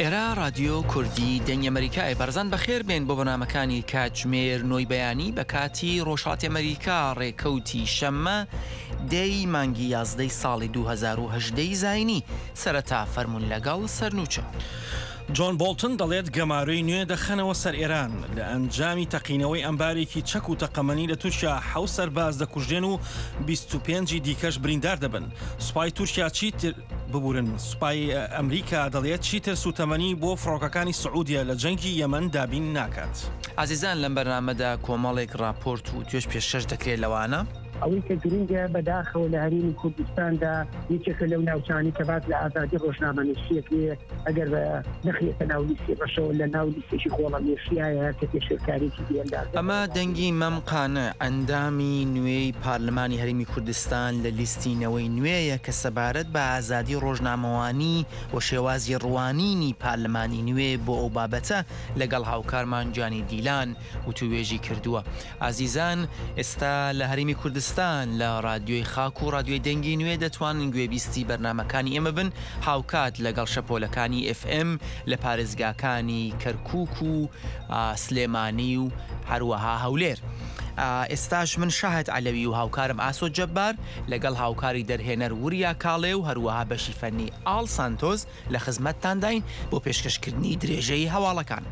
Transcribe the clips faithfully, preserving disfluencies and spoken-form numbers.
ئێرە رادیۆ کوردی دەنگی ئەمریکای بەرزان بەخێر بێن بۆ بەنامەکانی کاتژمێر نۆی بەیانی بە کاتی ڕۆژهاتی ئەمریکا ڕێکەوتی شەممە دەی مانگی یازدەی ساڵی دوو هەزار و هەژدە زاینی سەرەتا فەرمون لەگەڵ سەرنووچە. جۆن بۆڵتن دەڵێت گەماروی نوێ دەخەنەوە سەر ئێران لە ئەنجامی تەقینەوەی ئەمبارێکی چەک و تەقەمەنی لە تورکیا حەوت سەرباز دەکوژێن و بیست و پێنج دیکەش بریندار دەبن. سوپای تورکیا چیتر ببورن سوپای ئەمریکا دەڵێت چیتر سوتەمەنی بۆ فڕۆکەکانی سعودیە لە جەنگی یەمەن دابین ناکات. عزیزان لەم بەرنامەدا کۆمەڵێک راپۆرت و توێش پێشکەش دەکرێت لەوانە ئەوەی کە گرنگە بەداخەوە لە هەرێمی کوردستاندا یەکێکە لەو ناوچانی کە بعد لە ئازادی ڕۆژنامەنووسیەک لێ ئەگەر بە نەخرێتە ناو لیستی ڕەشەوە لە ناو لیستێکی خۆڵەمێشیایە کە پێشێرکارێکی دێندا. ئەمە دەنگی مەمقانە ئەندامی نوێی پارلمانی هەرێمی کوردستان لە لیستینەوەی نوێیە کە سەبارەت بە ئازادی ڕۆژنامەوانی و شێوازی ڕوانینی پارلمانی نوێ بۆ ئەو بابەتە لەگەڵ هاوکارمان جانی دیلان و توێژی کردووە. عزیزان ئێستا لە هەرێمی کوردستان لە رادیۆی خاک و رادیۆی دەنگی نوێ دەتوانن گوێبیستی بەرنامەکانی ئێمە بن هاوکات لەگەڵ شەپۆلەکانی ئف ئێم لە پارێزگاکانی کەرکووک و سلێمانی و هەروەها هەولێر. ئێستاش من شاهد عەلەوی و هاوکارم ئاسۆ جەبار لەگەڵ هاوکاری دەرهێنەر وریا کاڵێ و هەروەها بەشی فەنی ئاڵ سانتۆز لە خزمەتتانداین بۆ پێشکەشکردنی درێژەی هەواڵەکان.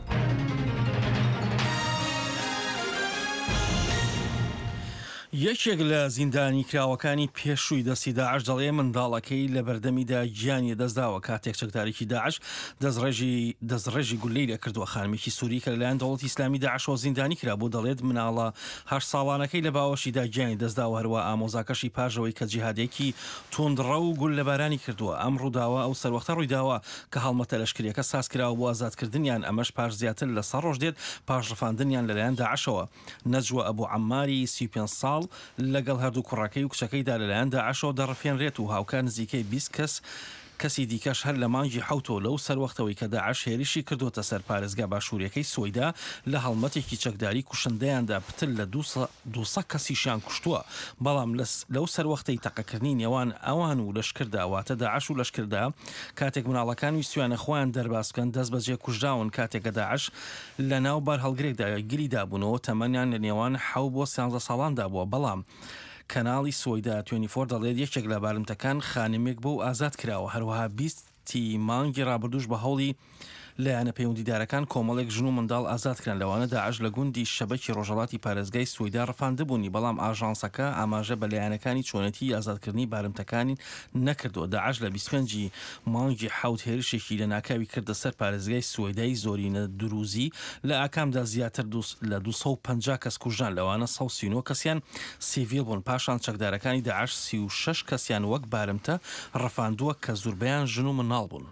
یەکێک لە زیندانی کراوەکانی پێشووی دەستی داعش دەڵێ منداڵەکەی لە بەردەمیدا گیانی دەستداوە کاتێک چەکدارێکی داعش دەستڕێژی دەستڕێژی گولەی لە کردووە. خانمێکی سووری کە لەلایەن دەوڵەتی ئیسلامی داعشەوە زیندانی کرا بۆ دەڵێت مناڵە هەشت ساڵانەکەی لە باوەشیدا گیانی دەستداوە هەروە ئامۆزاکەشی پاژەوەی کە جیهادێکی توندڕە و گول لەبارانی کردووە. ئەم ڕووداوە ئەو سەروەختە ڕوویداوە کە هەڵمەتە لەشکریەکە سازکراوە بۆ ئازادکردنیان ئەمەش پاش زیاتر لە سەد ڕۆژ دێت پاش ڕفاندنیان لەلایەن داعشەوە. نەجوە ئەبوو عەماری سی و پێنج ساڵ لەگەڵ هەردوو کوڕەکەی و کچەکەیدا لەلایەن داعشەوە دەڕفێنرێت و هاوکار نزیکەی بیست کەس کەسی دیکەش هەر لە مانگی حوتەوە لەو سەروەختەوەی کە داعش هێرشی کردوتە سەر پارێزگا باشووریەکەی سویدا لە هەڵمەتێکی چەکداری کوشندەیاندا پتر لە دووسە کەسیشیان کوشتووە. بەڵام لەو سەروەختەی تەقەکردنی نێوان ئەوان و لەشکرداواتە داعش و لەشکردا کاتێک مناڵەکان ویستویانە خۆیان دەرباز بکەن دەست بەجێ کوژراون کاتێکە داعش لە ناو بار هەڵگرێکدا گیری دابوونەوە تەمەنیان لە نێوان حەوت بۆ سیانزە ساڵاندا بووە. بەڵام کەناڵی سویدا توێنتی فۆر دەڵێت یەکێک لە بارمتەکان خانمێک بۆ ئازاد کراوە. هەروەها بیستی مانگی ڕابردوش بە هەوڵی لایەنە پەیوەندیدارەکان کۆمەڵێک ژن و منداڵ ئازادکران. لەوانە داعش لە گوندی شەبەکی ڕۆژهەڵاتی پارێزگای سویدا ڕفاندەبوونی بەڵام ئاژانسەکە ئاماژە بە لایەنەکانی چۆنەتی ئازادکردنی بارمتەکانی نەکردووە. داعش لە بیست و پێنج مانگی حەوت هێرشێکی لە ناکاوی کردە سەر پارێزگای سویدای زۆرینە دروزی لە ئاکامدا زیاتر لە دووسە و پەنجا کەس کوژان لەوانە سەد و سی و نۆ کەسیان سیڤیل بوون. پاشان چەکدارەکانی داعش سی و شەش کەسیان وەک بارمتە ڕفاندووە کە زۆربەیان ژن و مناڵ بوون.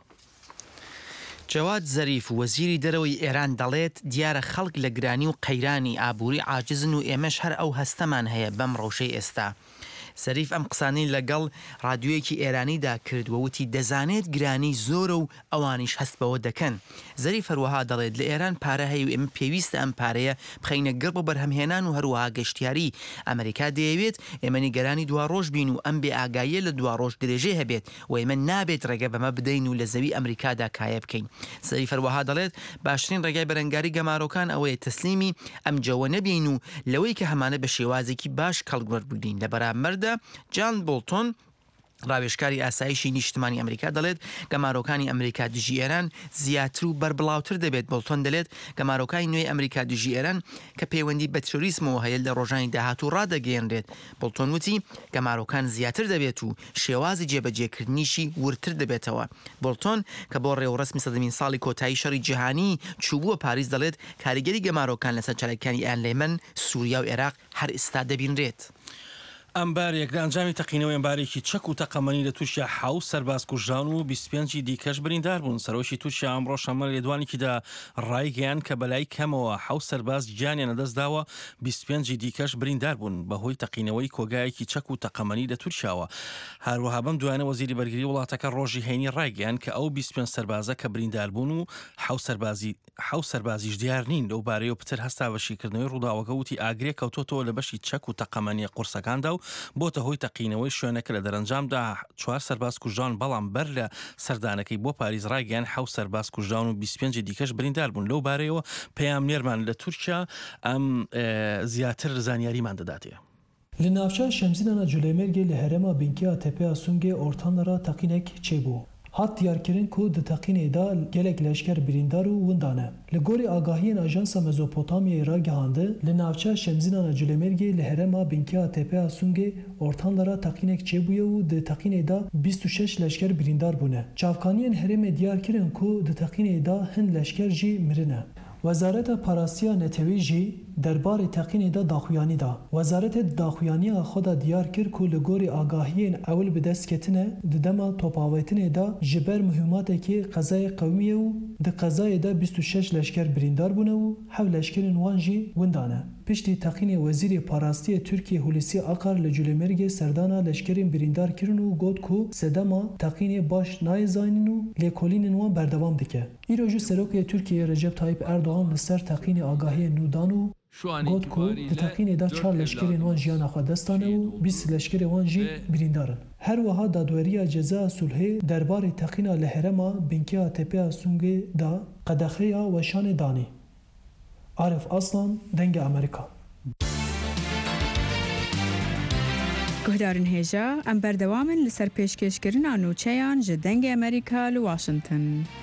جەواد زەریف وەزیری دەرەوەی ئێران دەڵێت دیارە خەڵک لە گرانی و قەیرانی ئابووری عاجزن و ئێمەش هەر ئەو هەستەمان هەیە بەم ڕەوشەی ئێستا. سەریف ئەم قسانەی لەگەڵ ڕادیۆیەکی ئێرانیدا کردووە وتی دەزانێت گرانی زۆرە و ئەوانیش هەست بەوە دەکەن. زەریف هەروەها دەڵێت لە ئێران پارە هەیە و ئێمە پێویستە ئەم پارەیە بخەینە گەڕ بۆ بەرهەمهێنان و هەروەها گەشتیاری. ئەمریکا دەیەوێت ئێمە نیگەرانی دوا ڕۆژ بین و ئەم بێ ئاگاییە لە دوا ڕۆژ درێژێ هەبێت و ئێمە نابێت ڕێگە بەمە بدەین و لە زەوی ئەمریکادا کایە بکەین. زەریف هەروەها دەڵێت باشترین ڕێگای بەرەنگاری گەمارۆکان ئەوەیە تەسلیمی ئەم جەوە نەبین و لەوەی کە هەمانە بە شێوازێکی باش کەڵگوەربگرین. لە بەرامبەردا جان بۆڵتۆن ڕاوێژکاری ئاسایشی نیشتمانی ئەمریکا دەڵێت گەمارۆکانی ئەمریکا دژی ئێران زیاتر و بەربڵاوتر دەبێت. بۆڵتۆن دەڵێت گەمارۆکانی نوێی ئەمریکا دژی ئێران کە پەیوەندی بە تێرۆریسمەوە هەیە لە ڕۆژانی داهاتوو ڕادەگەیەنرێت. بۆڵتۆن وتی گەمارۆکان زیاتر دەبێت و شێوازی جێبەجێکردنیشی ورتر دەبێتەوە. بۆڵتۆن کە بۆ ڕێوەڕسمی سەدەمین ساڵی کۆتایی شەڕی جیهانی چووبووە پاریس دەڵێت کاریگەری گەمارۆکان لەسەر چارەکانی ئیان لە یەمەن، سووریا و عێراق هەر ئێستا دەبینرێت. ئەمبارێک لە ئەنجامی تەقینەوەی ئەمبارێکی چەک و تەقەمەنی لە تورکیا حەوت سەرباز کوژران و بیست و پێنج دیکەش بریندار بوون. سەرۆکی تورکیا ئەمڕۆ شەمە لێدوانێکیدا ڕایگەیاند کە بەلای کەمەوە حەوت سەرباز گیانیان لەدەستداوە بیست و پێنج دیکەش بریندار بوون بەهۆی تەقینەوەی کۆگایەکی چەک و تەقەمەنی لە تورکیاوە. هەروەها بەم دوایانە وەزیری بەرگری وڵاتەکە ڕۆژی هەینی ڕایگەیاند کە ئەو بیست و پێنج سەربازە کە بریندار بوون و حەوت سەربازی حەوت سەربازیش دیار نین لەو بارەیەوە پتر هەستا بەشیکردنەوەی ڕووداوەکە وتی ئاگرێ کەوتۆتەوە لە بەشی چەک و تەقەمەنی قورسەکاندا و بۆتە هۆی تەقینەوەی شوێنەکە لە دەرەنجامدا چوار سەرباز کوژان بەڵام بەر لە سەردانەکەی بۆ پاریز ڕایگەیان حەوت سەرباز کوژان و بیست و پێنج دیکەش بریندار بوون. لەو بارەیەوە پەیامنێرمان لە تورکیا ئەم زیاتر زانیاریمان دەداتێ. Li navçeya Şemzînana Culêmergê li herêma Binkeya Tepeya Sungê ortanlara teqînek çêbû. Hat diyarkirin ku di teqînê da gelek leşker birîndar û windan e. Li gorî agahiyên Ajansa Mezopotamyayê ragihandi, li navçeya Şemzînana Culêmergê li herêma Binkeya Tepeya Sungê ortanlara teqînek çêbûye û di teqînê da bîst û şeş leşker birîndar bûne. Çavkaniyên herêmê diyarkirin ku di teqînê da hin leşker jî mirine. Wezareta Parastiya Netewî jî derbarê teqînê da daxuyanî da. Wezaretê daxuyaniya xwe da diyar kir ku li gorî agahiyên ewil bi dest ketine di dema topavêtinê da ji ber mühimmatekî qezayê qewmî û di qezayê de bîst û şeş leşker birîndar bûne û hev leşkerên wan jî windan e. Piştî teqînê Wezîrê Parastiyê Tirkiye Hulusi Akar li Culêmergê serdana leşkerên birîndar kirin û got ku sedema teqînê baş nayê zanîn û lêkolînên wan berdewam dike. Îro jî Serokê Tirkiyeyê Recep Tayyip Erdogan li ser teqînê agahiyên nû dan û got ku di teqînê da çar leşkerên wan jiyana xwe dest dane û bîst leşkerê wan jî birîndar in. Her wiha dadweriya ceza sulhê derbarê teqîna li herêma Binkeya Tepeya Sungê da qedexeya weşanê danî. Arif Aslan, Dengê Amerîka. Guhdarên hêja em berdewamin li ser pêşkêşkirina nûçeyan ji Dengê Amerîka li Washington.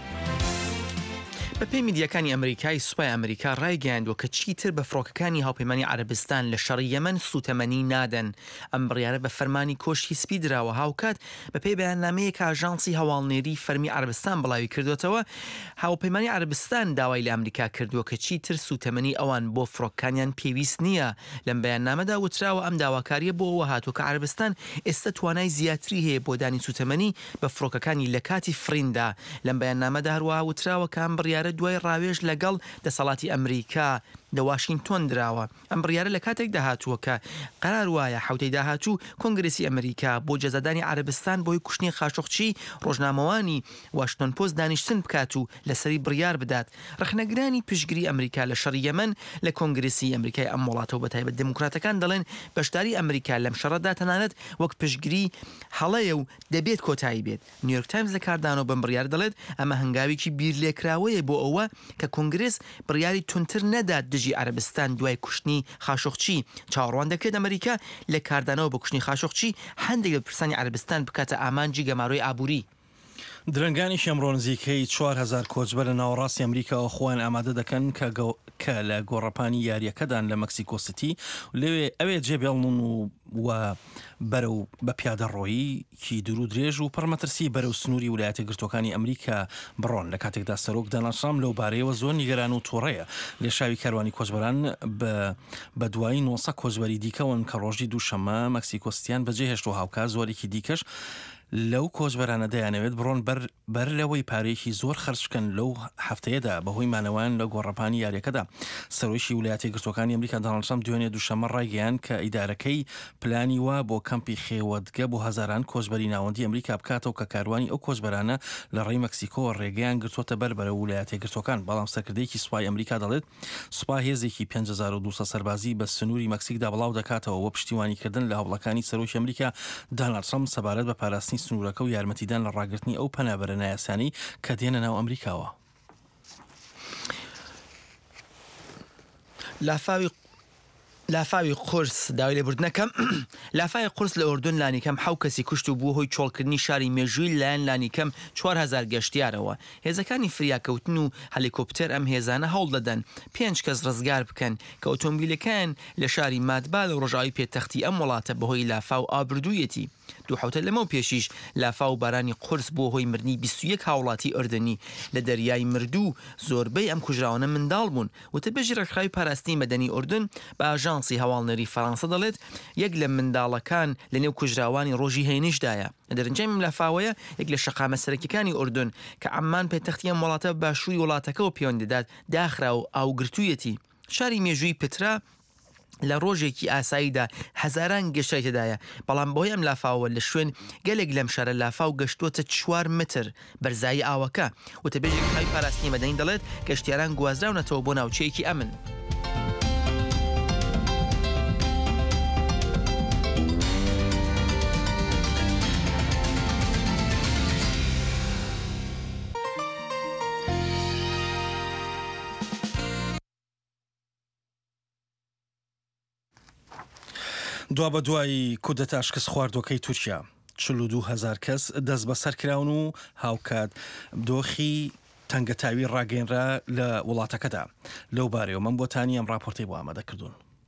بە پێی میدیەکانی ئەمریکای سوپای ئەمریکا ڕایگەیاندووە کە چیتر بە فڕۆکەکانی هاوپەیمانی عەرەبستان لە شەڕی یەمەن سوتەمەنی نادەن. ئەم بڕیارە بە فەرمانی کۆشی سپی درراوە هاوکات بە پێی بەیاننامەیەک ئاژانسی هەواڵنێری فەرمی عەرەبستان بڵاوی کردوێتەوە. هاوپەیمانی عەرەبستان داوای لە ئەمریکا کردووە کە چیتر سوتەمەنی ئەوان بۆ فڕۆکەکانیان پێویست نییە. لەم بەیاننامەدا وتراوە ئەم داواکاریە بۆ ئەوە هاتووە کە عەرەبستان ئێستا توانای زیاتری هەیە بۆ دانی سوتەمەنی بە فڕۆکەکانی لە کاتی فریندا. لەم بەیاننامەدا هەروەها وتراوە کە ئەم بڕیارە دوای ڕاوێژ لەگەڵ دەسەڵاتی ئەمریکا لە واشنگتۆن دراوە. ئەم بڕیارە لە کاتێک داهاتووە کە قەرار وایە حوتەی داهاتوو کۆنگرێسی ئەمریکا بۆ جەزادانی عەرەبستان بۆی کوشتنی خاشۆخچی ڕۆژنامەوانی واشنگتۆن پۆست دانیشتن بکات و لەسەری بڕیار بدات. ڕخنەگرانی پشتگیری ئەمریکا لە شەڕی یەمەن لە کۆنگرێسی ئەمریکای ئەم وڵاتەوە بەتایبەت دموکراتەکان دەڵێن بەشداری ئەمریکا لەم شەڕەدا تەنانەت وەک پشتگیری هەڵەیە و دەبێت کۆتایی بێت. نیویۆرک تایمز لە کاردانەوە بەم بڕیار دەڵێت ئەمە هەنگاوێکی بیرلێکراوەیە بۆ ئەوە کە کۆنگرێس بڕیاری تونتر نەدات دژی عەرەبستان دوای کوشتنی خاشۆخچی. چاوەڕوان دەکرێت ئەمریکا لە کاردانەوە بە کوشتنی خاشۆخچی هەندێک لە پرسانی عەرەبستان بکاتە ئامانجی گەماڕۆی ئابووری. درنگانی شەمڕۆ نزیکەی چوار هەزار کۆچبەر لە ناوەڕاستی ئەمریکاوە خۆیان ئامادە دەکەن کە لە گۆڕەپانی یاریەکەدان لە مەکسیکۆ سیتی لەوێ ئەوێ جێبێڵن و و بەرەو بە پیادەڕۆیی دوور و درێژ و پڕمەترسی بەرەو سنووری ویلایەتە گرتوەکانی ئەمریکا بڕۆن. لە کاتێکدا سەرۆک دۆناڵد ترامپ لەو بارەیەوە زۆر نیگەران و تووڕەیە. لێشاوی کاروانی کۆچبەران بە دوایی نۆسە کۆچبەری دیکەون کە ڕۆژی دووشەممە مەکسیکۆستیان بەجێهێشت و هاوکار زۆرێکی دیکەش لەو کۆچبەرانە دەیانەوێت بڕۆن بەر لەوەی پارێکی زۆر خەرچکەن لەو هەفتەیەدا بەهۆی مانەوان لە گۆڕەپانی یاریەکەدا. سەرۆیشی ویلایەتە گرتوەکانی ئەمریکا دۆناڵد ترامپ دوێنێ دووشەممە ڕایگەیاند کە ئیدارەکەی پلانی وا بۆ کەمپی خێوەتگە بۆ هەزاران کۆچبەری ناوەندی ئەمریکا بکاتەوە کە کاروانی ئەو کۆچبەرانە لە ڕێی مەکسیکۆ ڕێگەیان گرتوۆتە بەر بەرە ویلایەتە گرتوەکان. بەڵام سەرکردەیەکی سوپای ئەمریکا دەڵێت سوپا هێزێکی پێنج هەزار و دووسەد سەربازی بە سنووری مەکسیکدا بڵاو دەکاتەوە وە پشتیوانیکردن لە هەوڵەکانی سەرۆکی ئەمریکا دۆناڵد ترامپ سەبارەت بە پاراستنی سنوورەکە و یارمەتیدان لە ڕاگررتنی ئەو پەنابەرە نایاسانی کە دێنە ناو ئەمریکاوە. لافاوی لافاوی قورس داوای لێبوردنەکەم لافای قورس لە ئوردون لانیکەم حەو کەسی کوشت و بوو هۆی چۆڵکردنی شاری مێژووی لایەن لانیکەم چوار هەزار گەشتیارەوە. هێزەکانی فریاکەوتن و هەلیکۆپتەر ئەم هێزانە هەوڵ دەدەن پێنج کەس ڕزگار بکەن کە ئۆتۆمبیلەکان لە شاری مادبال و ڕۆژاوی پێتەختی ئەم وڵاتە بەهۆی لافاو ئابردوویەتی. دوو حوتە لەمە پێشیش لافاو بارانی قورس بۆ هۆی مردنی بیست و یەک هاوڵاتی ئەردنی لە دەریای مردوو. زۆربەی ئەم کوژراوانە منداڵ بوون. وتەبێژی ڕێکخراوی پاراستنی مەدەنی ئوردن بە ئاژانسی هەواڵنەری فەڕەنسا دەڵێت یەک لە منداڵەکان لە نێو کوژراوانی ڕۆژی هەینیشدایە. لە دەرەنجامی لافاوەیە یەک لە شەقامە سەرەکیەکانی ئوردن کە ئەممان پێتەختی ئەم وڵاتە باشووری وڵاتەکەەوە پەیوەند دەدات داخرا و ئاوگرتوویەتی. شاری مێژووی پترا لە ڕۆژێکی ئاساییدا هەزاران گەشتای تێدایە. بەڵام بۆی ئەم لافاوە لە شوێن گەلێک لەم شارە لافاو گەشتووەتە چوار متر بەرزایی ئاوەکە. وتەبێژێکی خەڵکی پاراستنی مەدەنی دەڵێت گەشتیاران گوازراونەتەوە بۆ ناوچەیەکی ئەمن. دوا بە دوای کودەتا شکست خواردوەکەی تورکیا چل و دوو هەزار کەس دەست بەسەر کراون و هاوکات دۆخی تەنگەتاوی ڕاگەیەنرا لە وڵاتەکەدا. لەو بارەوە من بۆتانی ئەم راپۆرتەی بۆ ئامادە کردوون.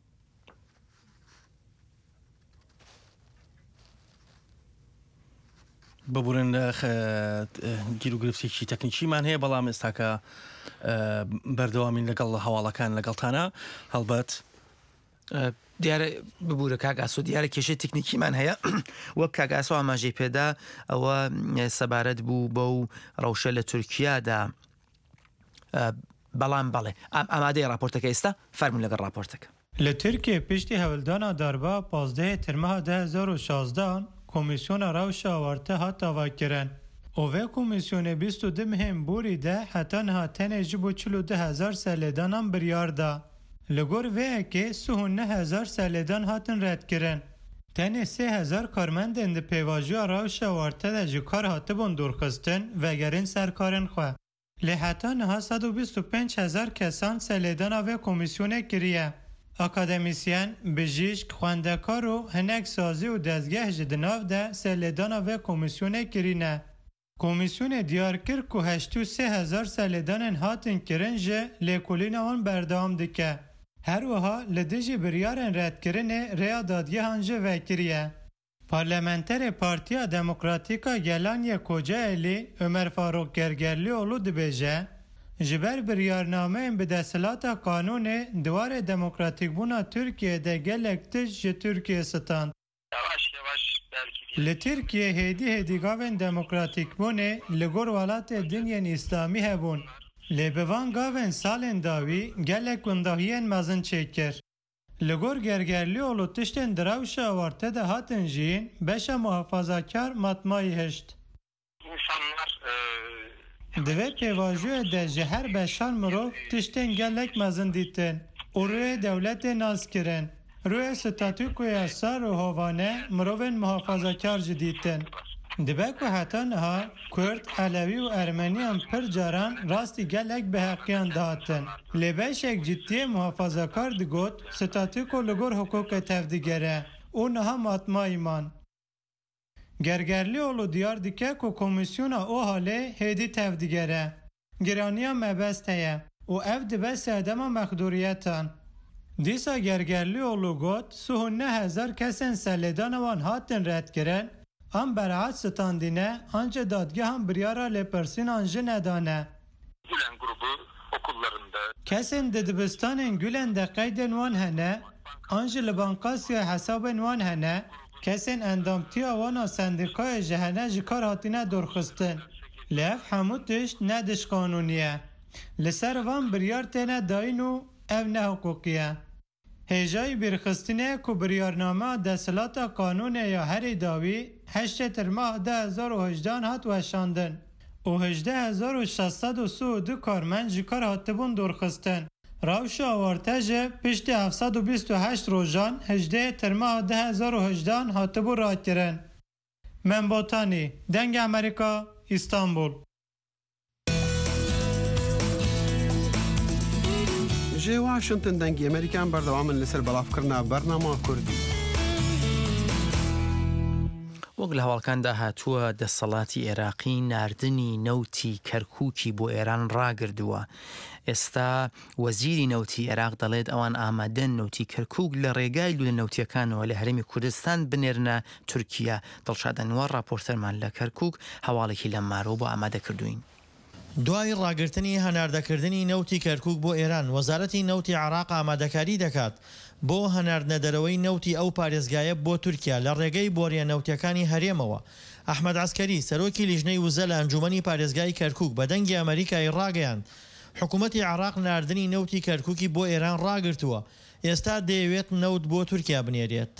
ببورن لە گیر و گرفتێکی تەکنیکیمان هەیە، بەڵام ئێستاکە بەردەوامین لەگەڵ هەواڵەکان لەگەڵتانە. هەڵبەت دیارە ببوورە کاگاسۆ دیارە کێشەی تکنیکیمان هەیە وەک کاگاسۆ ئاماژەی پێدا ئەوە سەبارەت بوو بەو ڕەوشە لە تورکیادا. بەڵام بەڵێ ئامادەی راپۆرتەکە ئێستا فەرمون لەگەڵ راپۆرتەکە. لە تورکیە پشتی هەولدانا داربا پازدەهێ ترمەها ده هەزار و شازدە کۆمیسیۆنە ڕەوشە ئاوارتە هات داواکردن. ئۆڤێ کۆمیسیۆنە بیست و دو مهێنبووری ده هەتا نەها تەنێ ji بۆ چل و دو هەزار سەلێدانان biryarda. Li gor vêyekê sih û neh hezar selêdan hatin redkirin. Tenê sê hezar karmendên di pêvajiya rewşa warte de ji kar hatibûn dûrxistin vegerên serkarên xwe. Lê heta niha sed û bîst û pênc hezar kesan selêdana vê komîsyonê kiriye. Akademîsyen, bijîşk, xwendekar û hinek sazî û dezgeh ji di nav de selêdana vê komîsyonê kirîne. Komîsyonê diyar kir ku heşt û sê hezar selêdanên hatin kirin ji lêkolîna wan berdewam dike. Her wiha li dijî biryarên redkirinê rêya dadgehan ji vekiriye. Parlamenterê Partiya Demokratîka Gelaniyê Kocaelî Ömer Faruk Gergerlioğlu dibêje, ji ber biryarnameyên bi desthilata kanûnê diwarê demokratîkbûna Tirkiyeyê gelek tişt ji Tirkiye stand. Li Tirkiye hêdî hêdîgavên demokratîkbûnê li gor welatê dinyên İslamî hebûn. Lê bi van gavên salên dawî gelek wendahiyên mezin çêkir. Li gor Gergerlioğlu tiştên di rewşa awarte de hatin jîn beşa muhafazakar matmayî hişt. Di vê pêvajoyê de ji her beşan mirov tiştên gelek mezin dîtin û rûyê dewletê nas kirin. Rûyê statûkoya sar û hovane mirovên muhafazakar jî dîtin. Dibe ku heta niha Kurd, Elewî û Ermeniyan pir caran rastî gelek biheqiyan dihatin. Lê beşek ciddiyê muhafazakar digot statûko li gor hukukê tevdigere û niha matmayî man. Gergerlioğlu diyar dike ku komisyona o halê hêdî tevdigere. Giraniya mebest heye û ev dibe sedema mexdûriyetan. Dîsa Gergerlioğlu got sih û neh hezar kesên selêdana wan hatin redkirin, am beraat standîne anca dadgehan biryara lêpirsînan jî nedane. Gülen grubu okullarında. Kesên di dibistanên Gülen de qeydên wan hene, an jî li bankasya hesabên wan hene, kesên endamtiya wana sendîkayê ji hene ji kar hatine dûrxistin. Lê ev hemû tişt ne dişqanûnî ye. Li ser van biryar têne dayîn û ev ne hukukî ye. Hêjayî bîrxistinê ku biryarname desthilata kanûnê ya herî dawî heştê tirmeha de hezar û hejdan hat weşandin û hejde hezar û şeş sed û sî û du karmend ji kar hatibûn dûrxistin. Rewşa awarte ji piştî heft sed û bîst û heşt rojan hejdeyê tirmeha de hezar û hejdan hatibû rakirin. Membotanî, Dengê Amerîka, İstanbul. Ji Washington dengê Amerîkan berdewamin li ser belavkirina bernama Kurdî. وەک لە هەواڵکاندا هاتووە دەسەڵاتی عێراقی ناردنی نەوتی کەرکووکی بۆ ئێران ڕاگردووە. ئێستا وەزیری نەوتی عێراق دەڵێت ئەوان ئامادەن نەوتی کەرکووک لە ڕێگای لو لە نەوتیەکانەوە لە هەرێمی کوردستان بنێرنە تورکیا. دڵشاد ئەنوار راپۆرتەرمان لە کەرکووک هەواڵێکی لەم مارۆ بۆ ئامادە کردوین. دوای ڕاگررتنی هەناردەکردنی نەوتی کەرکووک بۆ ئێران، وەزارەتی نەوتی عێراق ئامادەکاری دەکات بۆ هەناردنەدەرەوەی نەوتی ئەو پارێزگایە بۆ تورکیا لە ڕێگەی بۆریە نەوتیەکانی هەرێمەوە. ئەحمەد عەسکەری سەرۆکی لیژنەی وزە لە ئەنجومەنی پارێزگای کەرکووک بە دەنگی ئەمریکای ڕاگەیاند حکوومەتی عێراق ناردنی نەوتی کەرکووکی بۆ ئێران ڕاگرتووە، ئێستا دەیەوێت نەوت بۆ تورکیا بنێرێت.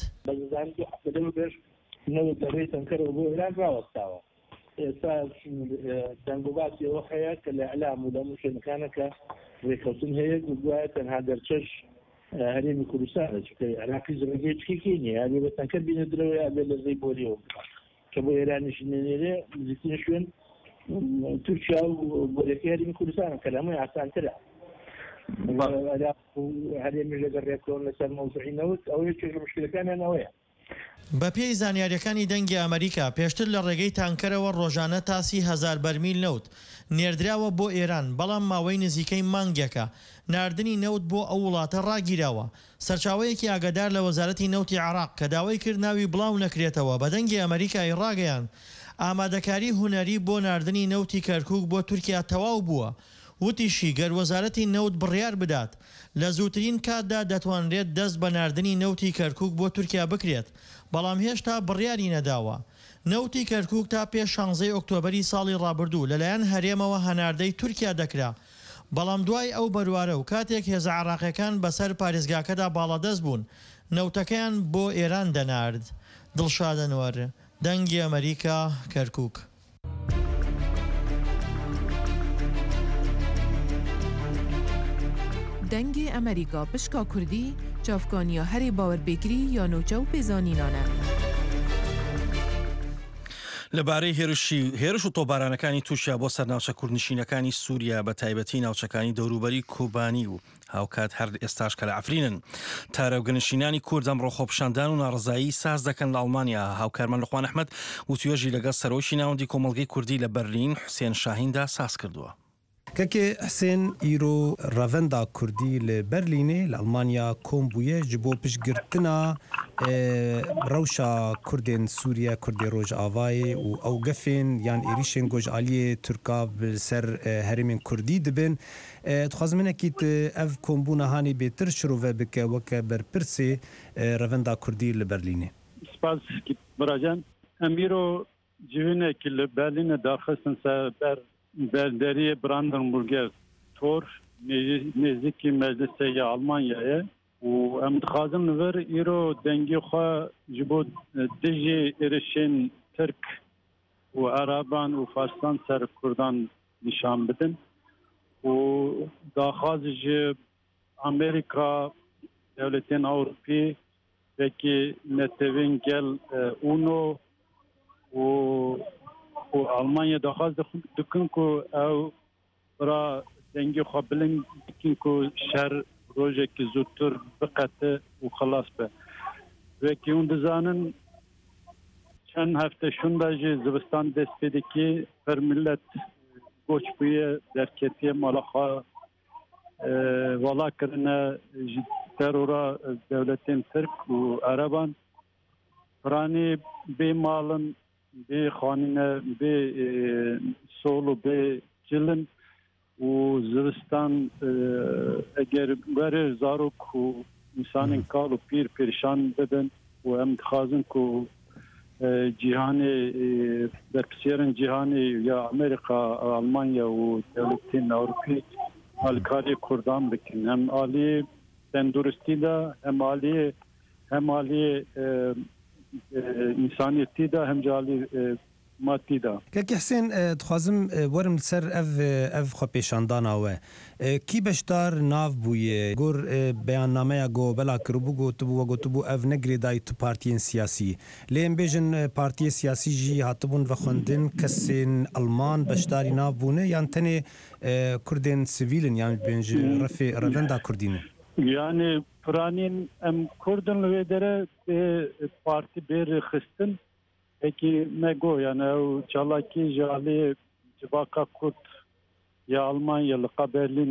ئێستا دەنگوباتی ئەوە هەیە کە لە ئەلام و لە شوێنەکانەکە ڕێکەوتن هەیە دوایە تەنها دەرچەش هەرێمی کوردستانە چکە عێراقی زەرگەی چکێکی نییە ئابێ بە تەنکەر بینە درەوەی ئابێ لە زەی بۆریەوە کە بۆ ئێرانیش نێنێرێ نزیکترین شوێن تورکیا و بۆریەکەی هەرێمی کوردستانە کە لەمەی ئاسانترە وهەرێمی لەگەڕ ڕێکۆن لەسەر مەوزوعی نەوت ئەو یەکێک لە مشکلەکانیان ئەوەیە. بە پێی زانیاریەکانی دەنگی ئەمریکا پێشتر لە ڕێگەی تانکەرەوە ڕۆژانە تاسی هەزار بەرمیل نەوت نێردراوە بۆ ئێران، بەڵام ماوەی نزیکەی مانگێکە ناردنی نەوت بۆ ئەو وڵاتە ڕاگیراوە. سەرچاوەیەکی ئاگادار لە وەزارەتی نەوتی عێراق کە داوای کرد ناوی بڵاو نەکرێتەوە بە دەنگی ئەمریکای ڕاگەیان ئامادەکاری هونەری بۆ ناردنی نەوتی کەرکووک بۆ تورکیا تەواو بووە. وتیشی گەر وەزارەتی نەوت بڕیار بدات لە زووترین کاتدا دەتوانرێت دەست بە ناردنی نەوتی کەرکووک بۆ تورکیا بکرێت، بەڵام هێشتا بڕیاری نەداوە. نەوتی کەرکووک تا پێش شانزەی ئۆکتۆبەری ساڵی ڕابردوو لەلایەن هەرێمەوە هەناردەی تورکیا دەکرا، بەڵام دوای ئەو بەروارە و کاتێک هێزە عێراقیەکان بەسەر پارێزگاکەدا باڵادەست بوون نەوتەکەیان بۆ ئێران دەنارد. دڵشادەنوەر، دەنگی ئەمریکا، کەرکووک. دەنگی ئەمریکا پشکا کوردی چاوکانیا هەری باوەربێگری یا نوچە و پێزانینانە. لەبارەی هێرشی هێرش و تۆبارانەکانی تووشیا بۆ سەرناوچە کوردنشینەکانی سووریا بە تایبەتی ناوچەکانی دەوروبەری کوبانی و هاوکات هەر ئێستاش کە لە عەفرینن. تارەوگەنشینانی کورد ئەمڕۆ خۆپشاندان و ناڕزایی ساز دەکەن لە ئەڵمانیا. هاوکارمان لەخوان ئەحمەد و توێژی لەگەڵ سەرۆکی ناوەندی کۆمەڵگەی کوردی لە بەرلین حوسێن شاهیندا ساز کردووە. کەکێ حسێن ئیرۆ ڕەڤەندا کوردی لە بەرلینێ لە ئەڵمانیا کۆم بوویە ji بۆ پشتگirtina rewşa Kurdên Sûriye Kurdê Rojavayê û ew gefên yan êrişên gojaliyê Türka bi ser herêmên Kurdî dibin. Dixwazim hinekî ev kombûna hanê bêtir şirove bike weke berpirsê revenda Kurdî li Berlînê. Spas biracan em îro civînekî li Berlînê daxistin ser ber Berderiyê Brandenburger Tor nêzîkî meclisê ya Almanyayê û em dixwazin li vir îro dengê xwe ji bo dijî êrişên Tirk û Eraban û Farsan ser Kurdan nîşan bidin û daxwaz ji Amerîka dewletên Ewropî wekî netewên gel UNO û û Almanya daxwaz dikin ku ew bira dengê xwe bilind dikin ku şer rojekî zûtir biqete û xilas be. Wekî hûn dizanin çend hefte şunda jî zivistan dest pê dikê her millet goç bûye derketiye mala xwe vala kirine ji terora dewletên Tirk û Ereban. Piranî bê malin bê xanîne bê sol û bê cilin û zivistan eger werê zarok û însanên kal û pîr pêrîşan bibin û em dixwazin ku cîhanê berpirsiyerên cîhanê ya Amerîka, Almanya û dewletên Ewropî alîkariyê Kurdan bikin. Hem aliyê tenduristî de hem aliyê hem aliyê insaniyetî de hem calî matî da. Kekî Hesên dixwazim werim ser ev ev xwepêşandana we. Kî beşdar nav bûye gor beyannameya govbela kiribû gotibû we gotibû ev ne girêdayî tu partiyên siyasî. Lê em bêjin partiyê siyasî jî hatibûn vexwendin kesên Alman beşdarî nav bûne yan tenê Kurdên sivîlin yan bên ji refê revenda Kurdî ne. Yani Piranîn em Kurdin li wê dere bê partî bêrê xistin peki me go yani ew çalakî ji aliyê civaka Kurd ya Almanya li qa Berlîn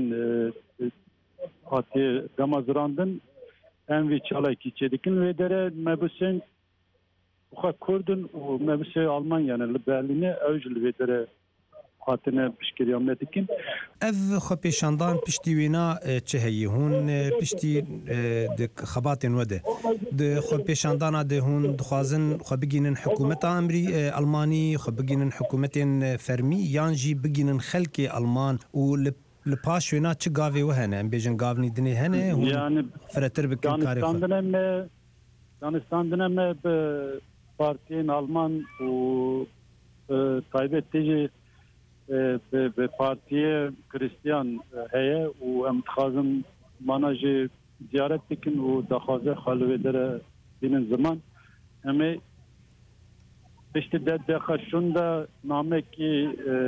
hatiye demazirandin em vî çalakî çêdikin wê dere mebûsên xwe Kurdin û mebûsê Almanyane li Berlînê ew ji li wê dere hatine piştgiriya me dikin. Ev xwepêşandan piştî wêna çi heye hûn piştî di xebatên we de di xwepêşandana de hûn dixwazin xwe bigînin hikûmeta Emrî Almanî xwe bigînin hikûmetên fermî yan jî bigînin xelkê Alman û li li paş wêna çi gavê we hene em bêjin gavnî dinê hene hûn firetir bikin karê xwe. me danistandine me bi partiyên Alman û taybetî jî به پارتیه کریستیان هیه و ام دخوازم مانا جی زیارت بکن و دخوازه خلوه داره بینن زمان اما پشت ده دخشون ده نامه که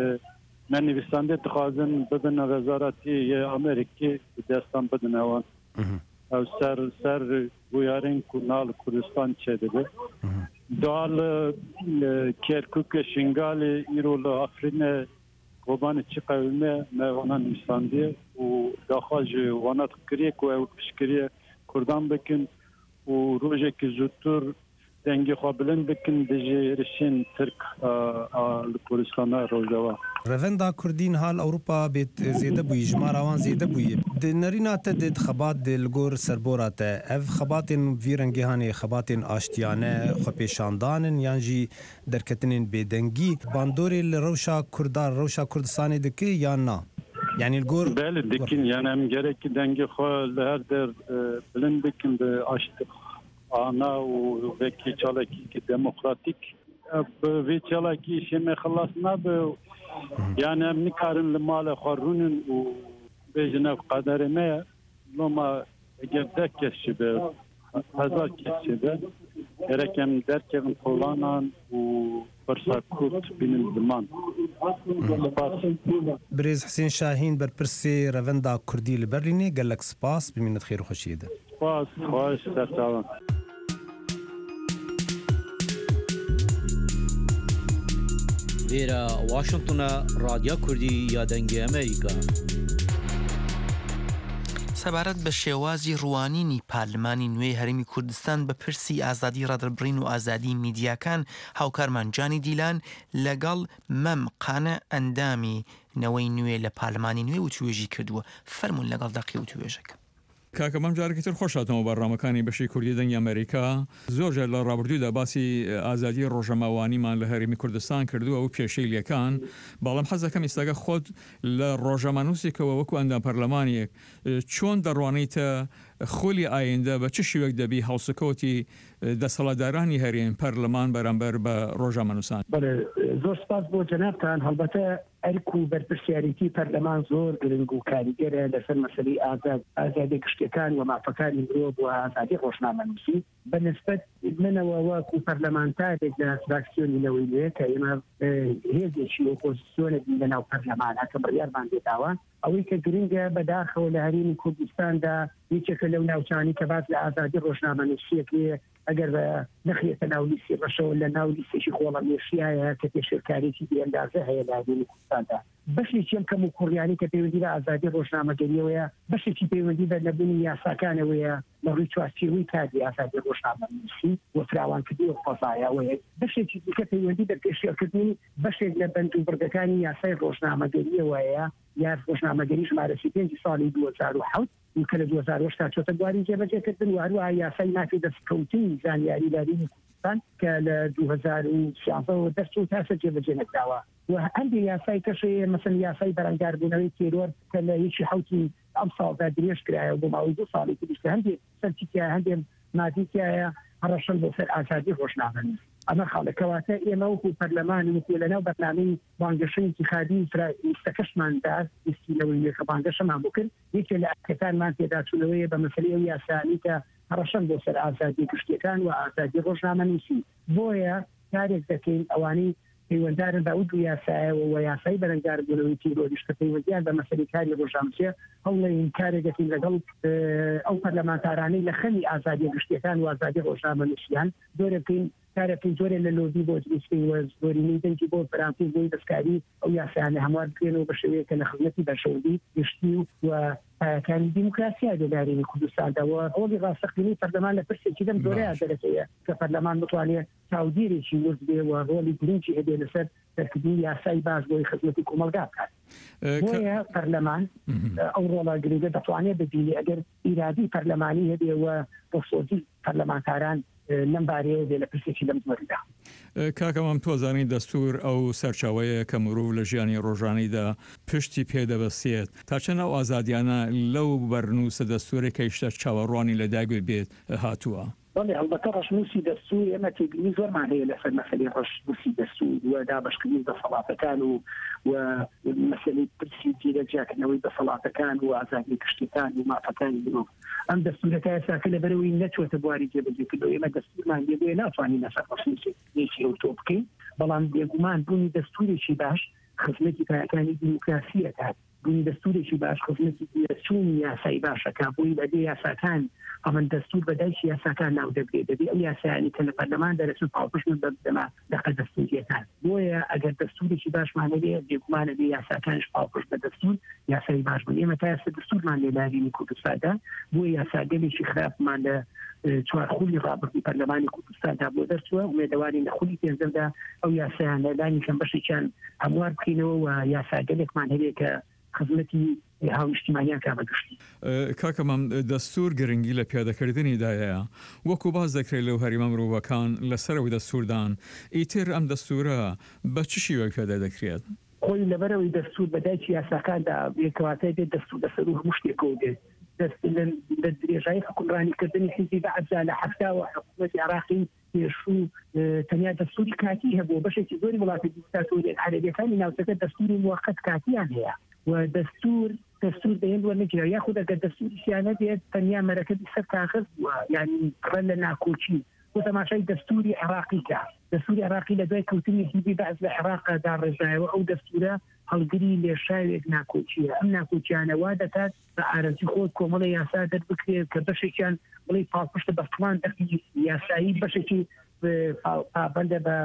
من نویسنده دخوازن ببینه وزارتی یه امریکی دستان بدن اوان ئەو سەر سەر بویارین کووناڵ کوردستان چێ دەبێ دوال کێرکووکە شنگالی ئیرۆ لە ئەفرینە گۆبانی چی قەومێ مەوانە نویساندیە و داخواژ وانات کریە و ئەو پشکریە کوردان بکن و ڕۆژێکی زووتر دەنگی خوا بلند بکن دژێ هێرشین ترک لە کوردستانە ڕۆژەوە ڕەڤەندا کوردین هاڵ ئەوروپا بێت زێدە بووی ژماراوان زێدە بووی نەریناتە دێت خەبات دێ لەگۆر سەربۆراتە ئەv خەباتên vî rengê hanê xebatên aştiyane xwepêşandanin yan jî derketinên bêdengî bandorê li rewşa Kurdar rewşa Kurdistanê dike yan na yani gor belê dikin yani em gerekî dengê xwe li her der bilind bikin bi aştik ana û vekî çalekî demokratîk bi vê çalekî işê me xilas nabe yani em nikarin li malê xwe rûnin û bêjin ev qederê me ye loma eger deh kes jî be hezar kes jî be gerek em derkevin kolanan û pirsa Kurd bînin ziman Birêz Hesên Şahîn berpirsê revenda Kurdî li Berlînê gelek spas bi mînet xêr û xweşiyê de spas xweş serçavan Vêra Washingtona Radya Kurdî ya dengê Amerîka سەبارەت بە شێوازی ڕوانینی پارلمانی نوێی هەرێمی کوردستان بە پرسی ئازادی ڕادربڕین و ئازادی میدیاکان هاوکارمان جانی دیلان لەگەڵ مەم قانە ئەندامی نەوەی نوێ لە پارلمانی نوێ و توێژی کردووە فەرمون لەگەڵ دەقی و توێژەکە کاکە مەم جارێکی تر خۆشاتەوە بەڕامەکانی بەشی کوردی دەنگی ئەمریکا زۆرجار لە ڕابردوودا باسی ئازادی ڕۆژەماوانیمان لە هەرێمی کوردستان کردووە و پێشەیلەکان بەڵام حەزەکەم ئێستاگە خۆت لە ڕۆژەمانووسێکەوە وەکو ئەندام پەرلەمانیەک چۆن دەڕوانیتە خۆلی ئایندە بە چ شێوەیەک دەبی هەڵسوکەوتی دەسەڵاتدارانی هەرێم پەرلەمان بەرامبەر بە ڕۆژەمانووسان زۆر سپاس بۆ جەنابتان هەڵبەتە ئەرک و بەرپرسیارەتی پەرلەمان زۆر گرنگ و کاریگەرە لەسەر مەسەلەی ئازاد ئازادی گشتیەکان و مافەکانی مرۆڤ بۆ ئازادی ڕۆژنامەنووسی بەنسبەت منەوە وەکو پەرلەمانتارێک لە فراکسیۆنی لەوەی لێ کە ئێمە هێزێکی ئۆپۆزیسیۆنێک لەناو پەرلەمانە کە بڕیارمان دێتاوە ئەوەی کە گرنگە بەداخەوە لە هەرێمی کوردستاندا یەکێکە لەو ناوچانی کە باس لە ئازادی ڕۆژنامەنووسیەک ئەگەر بە نەخێتە ناو لیستی ڕەشەوە لە ناو لیستێکی خۆڵەمێشیایە کە پێشێرکارێکی بێئەندازە هەیە لە هەرێمی کوردستاندا بەشێکیان کەم و کوڕیانی کە پەیوەندی بە ئازادی ڕۆژنامەگەریەوەیە بەشێکی پەیوەندی بە نەبوونی یاساکانەوەیە لە ڕووی چوارچێوەی کاری ئازادی ڕۆژنامەنووسی و فراوانکردنی قۆزایەوەیە بەشێکی دیکە پەیوەندی بە پێشێرکردنی بەشێک لە بەند و بڕگەکانی یاسای ڕۆژنامەگەریەوەیە یا ڕۆژنامەگەری ژمارەسی پێنج ساڵی دوو هەزار و حەوت کە لە دوو هەزار و هەشت تا چۆتە بواری جێبەجێکردن و هەروەها یاسای مافی دەستکەوتنی زانیاری لە هەرێمی کوردستان کە لە دوو هەزار و سیانزە دەست و تاسە جێبەجێ نەکراوە و هەندێک یاسای کەشەیە مەسەن یاسای بەرەنگاربوونەوەی تێرۆر کە لە یەکی حەوتی ئەم ساڵدا درێژ کرایە بۆ ماوەی دوو ساڵی تریشتە هەندێک سەرچیتیایە هەندێک مادیتیایە هەڕەشەن بۆ سەر ئازادی ڕۆژنامەنووسی ئەمە خاڵەکەواتە ئێمە وەکو پەرلەمانی وەکو لەناو بەرنامەی بانگەشەی انتیخابی لیستەکەشماندا لیستیلەوەی لێکە بانگەشەمان بوو کرد یەکێک لە ئەکەکانمان تێداچوونەوەیە بە مەسەلەی ئەو یاسانی کە هەڕەشەن بۆ سەر ئازادی گشتیەکان و ئازادی ڕۆژنامەنووسی بۆیە کارێک دەکەین ئەوانەی پەیوەنددارن بە ئەو دوو یاسایەوە و یاسای بەرەنگاربوونەوەی تیرۆریشتە پەیوەندیان بە مەسەلەی کاری ڕۆژنامەنووسیە هەوڵێن کارێک دەکەین لەگەڵ ئەو پەرلەمانتارانەی لە خەمی ئازادی گشتیەکان و ئازادی ڕۆژنامەنووسیان زۆر بکەین کارەکەی زۆرێ لە لۆبی بۆ دروستکەین و زۆرینەی دەنگی بۆ بەرامپی بۆی دەستکاری ئەو یاسایانە هەموار بکرێنەوە بە شێوەیەکە لە خزمەتی بەشەوردی گشتی و پایەکانی دیموکراسیا لە هەرێمی کوردستانداوە ڕۆڵی ڕاستەقینەی پەرلەمان لە پرسێکی دەم زۆرەیە دەرەکەیە کە پەرلەمان بتوانێت چاودێرێکی ورد بێ و ڕۆڵی گرنگی هەبێ لەسەر دەرکردنی یاسای باش بۆی خزمەتی کۆمەلگا بکات بۆیە پەرلەمان ئەو ڕۆڵە گرنگە دەتوانێت ببینی ئەگەر ئیرادی پەرلەمانی هەبێ و بۆسۆزی پەرلەمانتاران لەمبارەیە بێ لە پرسێکی لەم زۆردا کاکەمام تۆزانی دەستور ئەو سەرچاوەیە کە مرۆڤ لە ژیانی ڕۆژانەیدا پشتی پێدەبەستێت تا چەند ئەو ئازادیانە لەو بەرنووسە دەستورێک کەیشتە چاوەڕوانی لەداگوێت بێت هاتووە بەڵێ هەڵبەتە ڕەشنووسی دەستور ئێمە تێبینی زۆرمان هەیە لەسەر مەسەلەی ڕەشنووسی دەستور و دابەشکردنی دەسەڵاتەکان و و مەسەلەی پرسی جێرەجاکردنەوەی دەسەڵاتەکان و ئازادی گشتیەکان و مافەکانی مرۆڤ ئەم دەستورەکە ئێستاکە لەبەرەوەی نەچۆتە بواری جێبەجێکردنەوە ئێمە دەستورمان لێبووە ناتوانین لەسەر ڕەشنووسێکی ئەو تۆ بکەین بەڵام بێگومان بوونی دەستورێکی باش خزمەتی پایەکانی دیموکراسی دەکات دەستورێکی باش خزمەتی چوون یاسایی باشەکە بۆی بەدێ یاساکان ئەمن دەستور بەدایکی یاساکان ناو دەبێت دەبێت ئەو یاسایانی کە لە پەرلەمان دەرەچن پاڵپشتن بەدەما دەقە دەستوریەکان بۆیە ئەگەر دەستورێکی باشمانە بێ بێگومانە بێ یاساکانش پاڵپشت بە دەستور یاسایی باش بن ئێمە تا ئێستا دەستورمان لێ لاوینی کوردستاندا بۆیە یاساگەلێکی خراپمان لە چوارخولی ڕابردی پەرلەمانی کوردستاندا بۆ دەرچووە ومێدەواری لە خولی پێنجەمدا ئەو یاسایان لەلانی کەم بەشێکیان هەموار بکەینەوە و یاساگەلێکمان هەبێ کە خزمەتی هاوشتیمانیان کامەگشتی کاکەمام دەستور گرنگی لە پیادەکردنیدایە وەکو باز دەکرێت لەو هەریمە مرۆڤەکان لەسەرەوەی دەستوردان ئیتر ئەم دەستورە بە چ شیوەیەک پیادە دەکرێت خۆی لەبەرەوەی دەستور بەدایکی یاساکاندا بێکەواتای بێت دەستور لەسەر و هەموو شتێکەوە بێت لە درێژایی حکومڕانیکردنی حیزبی بەعەبزا لە حەفتاوە حکوومەتی عراقی پێشوو تەنیا دەستوری کاتی هەبوو بەشێکی زۆری وڵاتی دیکتاتۆریە عەرەبیەکانی ناوچەکە دەستوری موقت کاتیان هەیە و دەستور دەستور بەهێن وەرنەگیرا یاخود ئەگەر دەستوری سیانە بێت تەنیا مەرەکەبی سەر کاغذ یعنی ڕەن لە ناکۆچی بۆ تەماشای دەستوری عێراقیکە دەستوری عێراقی لە دوای کەوتنی حیزبی بەعەبز لە عێراقدا ڕێژایەوە ئەو دەستورە هەڵگری لێشاوێک ناکۆچیە ئەم ناکۆچیانە وا دەکات بە ئارەزی خۆت کۆمەڵی یاسا دەربکرێت کە بەشێکیان بڵێ پاڵپشتە بە فڵان دەقی یاسایی بەشێکی پابندە بە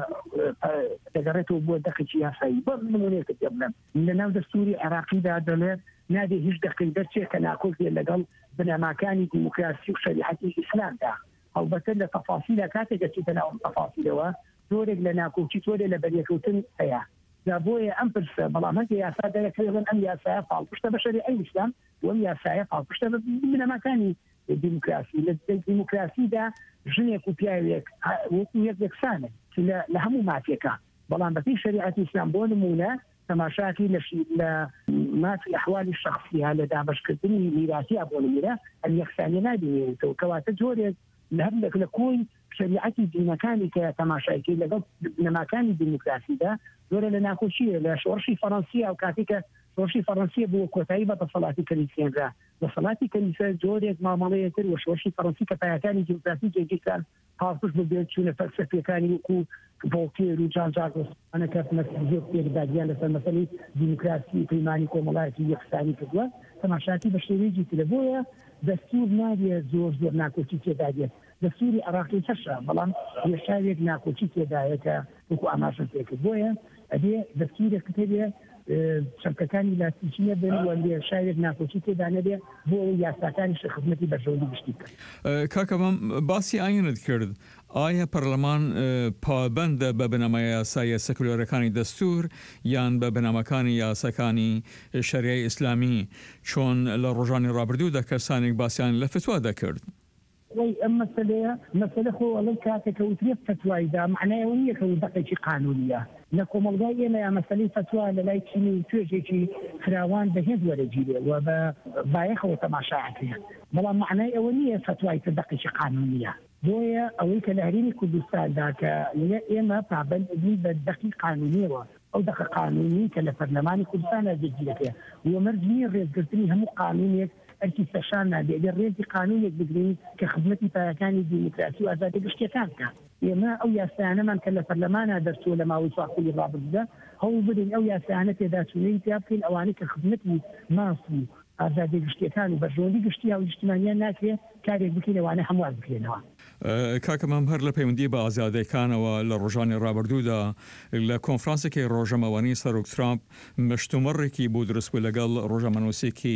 دەگەڕێتەوە بۆ دەقێکی یاسایی بۆ نمونەیەکە پێ بڵێم لە ناو دەستوری عێراقیدا دەڵێت نادێ هیچ دەقەی دەرچێت کە ناکۆزێت لەگەڵ بنەماکانی دیموکراسی و شەریعەتی ئیسلامدا هەڵبەتە لە تەفاسیلە کاتێک دەچێتە ناو تەفاسیلەوە زۆرێک لە ناکۆچی تۆرێ لە بەریەکەوتن هەیە دا بۆیە ئەم پرسە بەڵام هەندێک یاسا دەرەکەوێن ئەم یاسایە پاڵپشتە بە شەریعەتی ئیسلام وەم یاسایە پاڵپشتە بە بنەماکانی دیموکراسی لە دیموکراسیدا ژنێک و پیاوێک وەکو یەک یەکسانە لە هەموو مافیەکە بەڵام بەپی شەریعەتی ئیسلام بۆ نمونە تەماشاکی لە مافی ئەحوالی شەخصیە لە دابەشکردنی میراثیە بۆ نمونە ئەم یەکسانیە نابینێتەوە کەواتە جۆرێک لە هەندێک لە کۆی شەریعەتی دینەکانی کە تەماشایکی لەگەڵ بنەماکانی دیموکراسیدا زۆرە لە ناخۆشیە لە شۆڕشی فەڕەنسیە و کاتێکە شۆڕشی فەڕەنسیە بۆ کۆتایی بە دەسەڵاتی کەنیسێنرا دەسەڵاتی کەنیسە جۆرێک مامەڵەیەتر و شۆڕشی فەڕەنسی کە پایەکانی دیموکراسی جێگیرکان هاوپشت ببێت چوونە فەلسەفیەکانی وەکو ڤۆڵتێر و جان ژاک ڕۆسۆانە کە زۆر پێدادیان لەسەر مەسەلەی دیموکراسی پەیمانی کۆمەڵایەتی یەکسانی کردووە تەماشاتی بە شێوەیەکی ترە بۆیە دەستور نابێت زۆر زۆر ناکۆچی تێدا بێت دەستوری عێراقی هەشە بەڵام یەشاوێک ناکۆچی تێدایە کە وەکو ئاماژە پێکرد بۆیە ئەبێ دەستورێک هەبێ شەمکەکانی لاتیچینە بن و لێ شاوێک ناکۆچی تێدا نەبێ بۆ یاساکانی خزمەتی بەرژەوەندی گشتی کرد کاکەمام باسی ئاینت کرد ئایا پەرلەمان پابەندە بە بنەمای یاسایە سەکولۆرەکانی دەستور یان بە بنەمەکانی یاساکانی شەریعەی ئیسلامی چۆن لە ڕۆژانی ڕابردوودا کەسانێک باسییان لە فتوا دەکرد وەی ئەم مەسەلەیە مەسەلە خۆ ئەڵەی کاتێکە وترێت فتوایدا معنایەوە نییە کە دەقێکی قانونیە لە کۆمەڵگای ئێمە یا مەسەلەی فتوا لە لای چینی و توێژێکی فراوان بەهێز وەرەگیرێ و بە بایەخەوە تەماشاکرێ بەڵام معنای ئەوە نییە فتوای کە دەقێکی قانونیە بۆیە ئەوەی کە لە هەرێمی کوردستاندا کە ئێمە پابەندی بە دەقی قانونیەوە ئەو دەقە قانونی کە لە پەرلەمانی کوردستانە جێگیرەکەیە ومەرجنی ڕێزگرتنی هەموو قانونێک ئەرکی سەشان نابێت ئەگەر ڕێزی قانونێک بگرین کە خزمەتی پایەکانی دیموکراسی و ئازادی گشتیەکان بکات ئێمە ئەو یاسایانەمان کە لە پەرلەمانە دەرچووە لە ماوەی چوارخولی ڕابردوودا هەوڵ بدەین ئەو یاسایانە پێداچوونەی پیا بکەین ئەوانەی کە خزمەتی ماست و ئازادی گشتیەکان و بەرژەوەندی گشتی و نیشتیمانیان ناکرێت کارێک بکەین ئەوانە هەموار بکرێنەوە کاکەمام هەر لە پەیوەندی بە ئازادیەکانەوە لە ڕۆژانی ڕابردوودا لە کۆنفرانسێکی ڕۆژەمەوانی سەرۆک ترامپ مشتومەڕێکی بۆ دروستبوو لەگەڵ ڕۆژەمەنووسێکی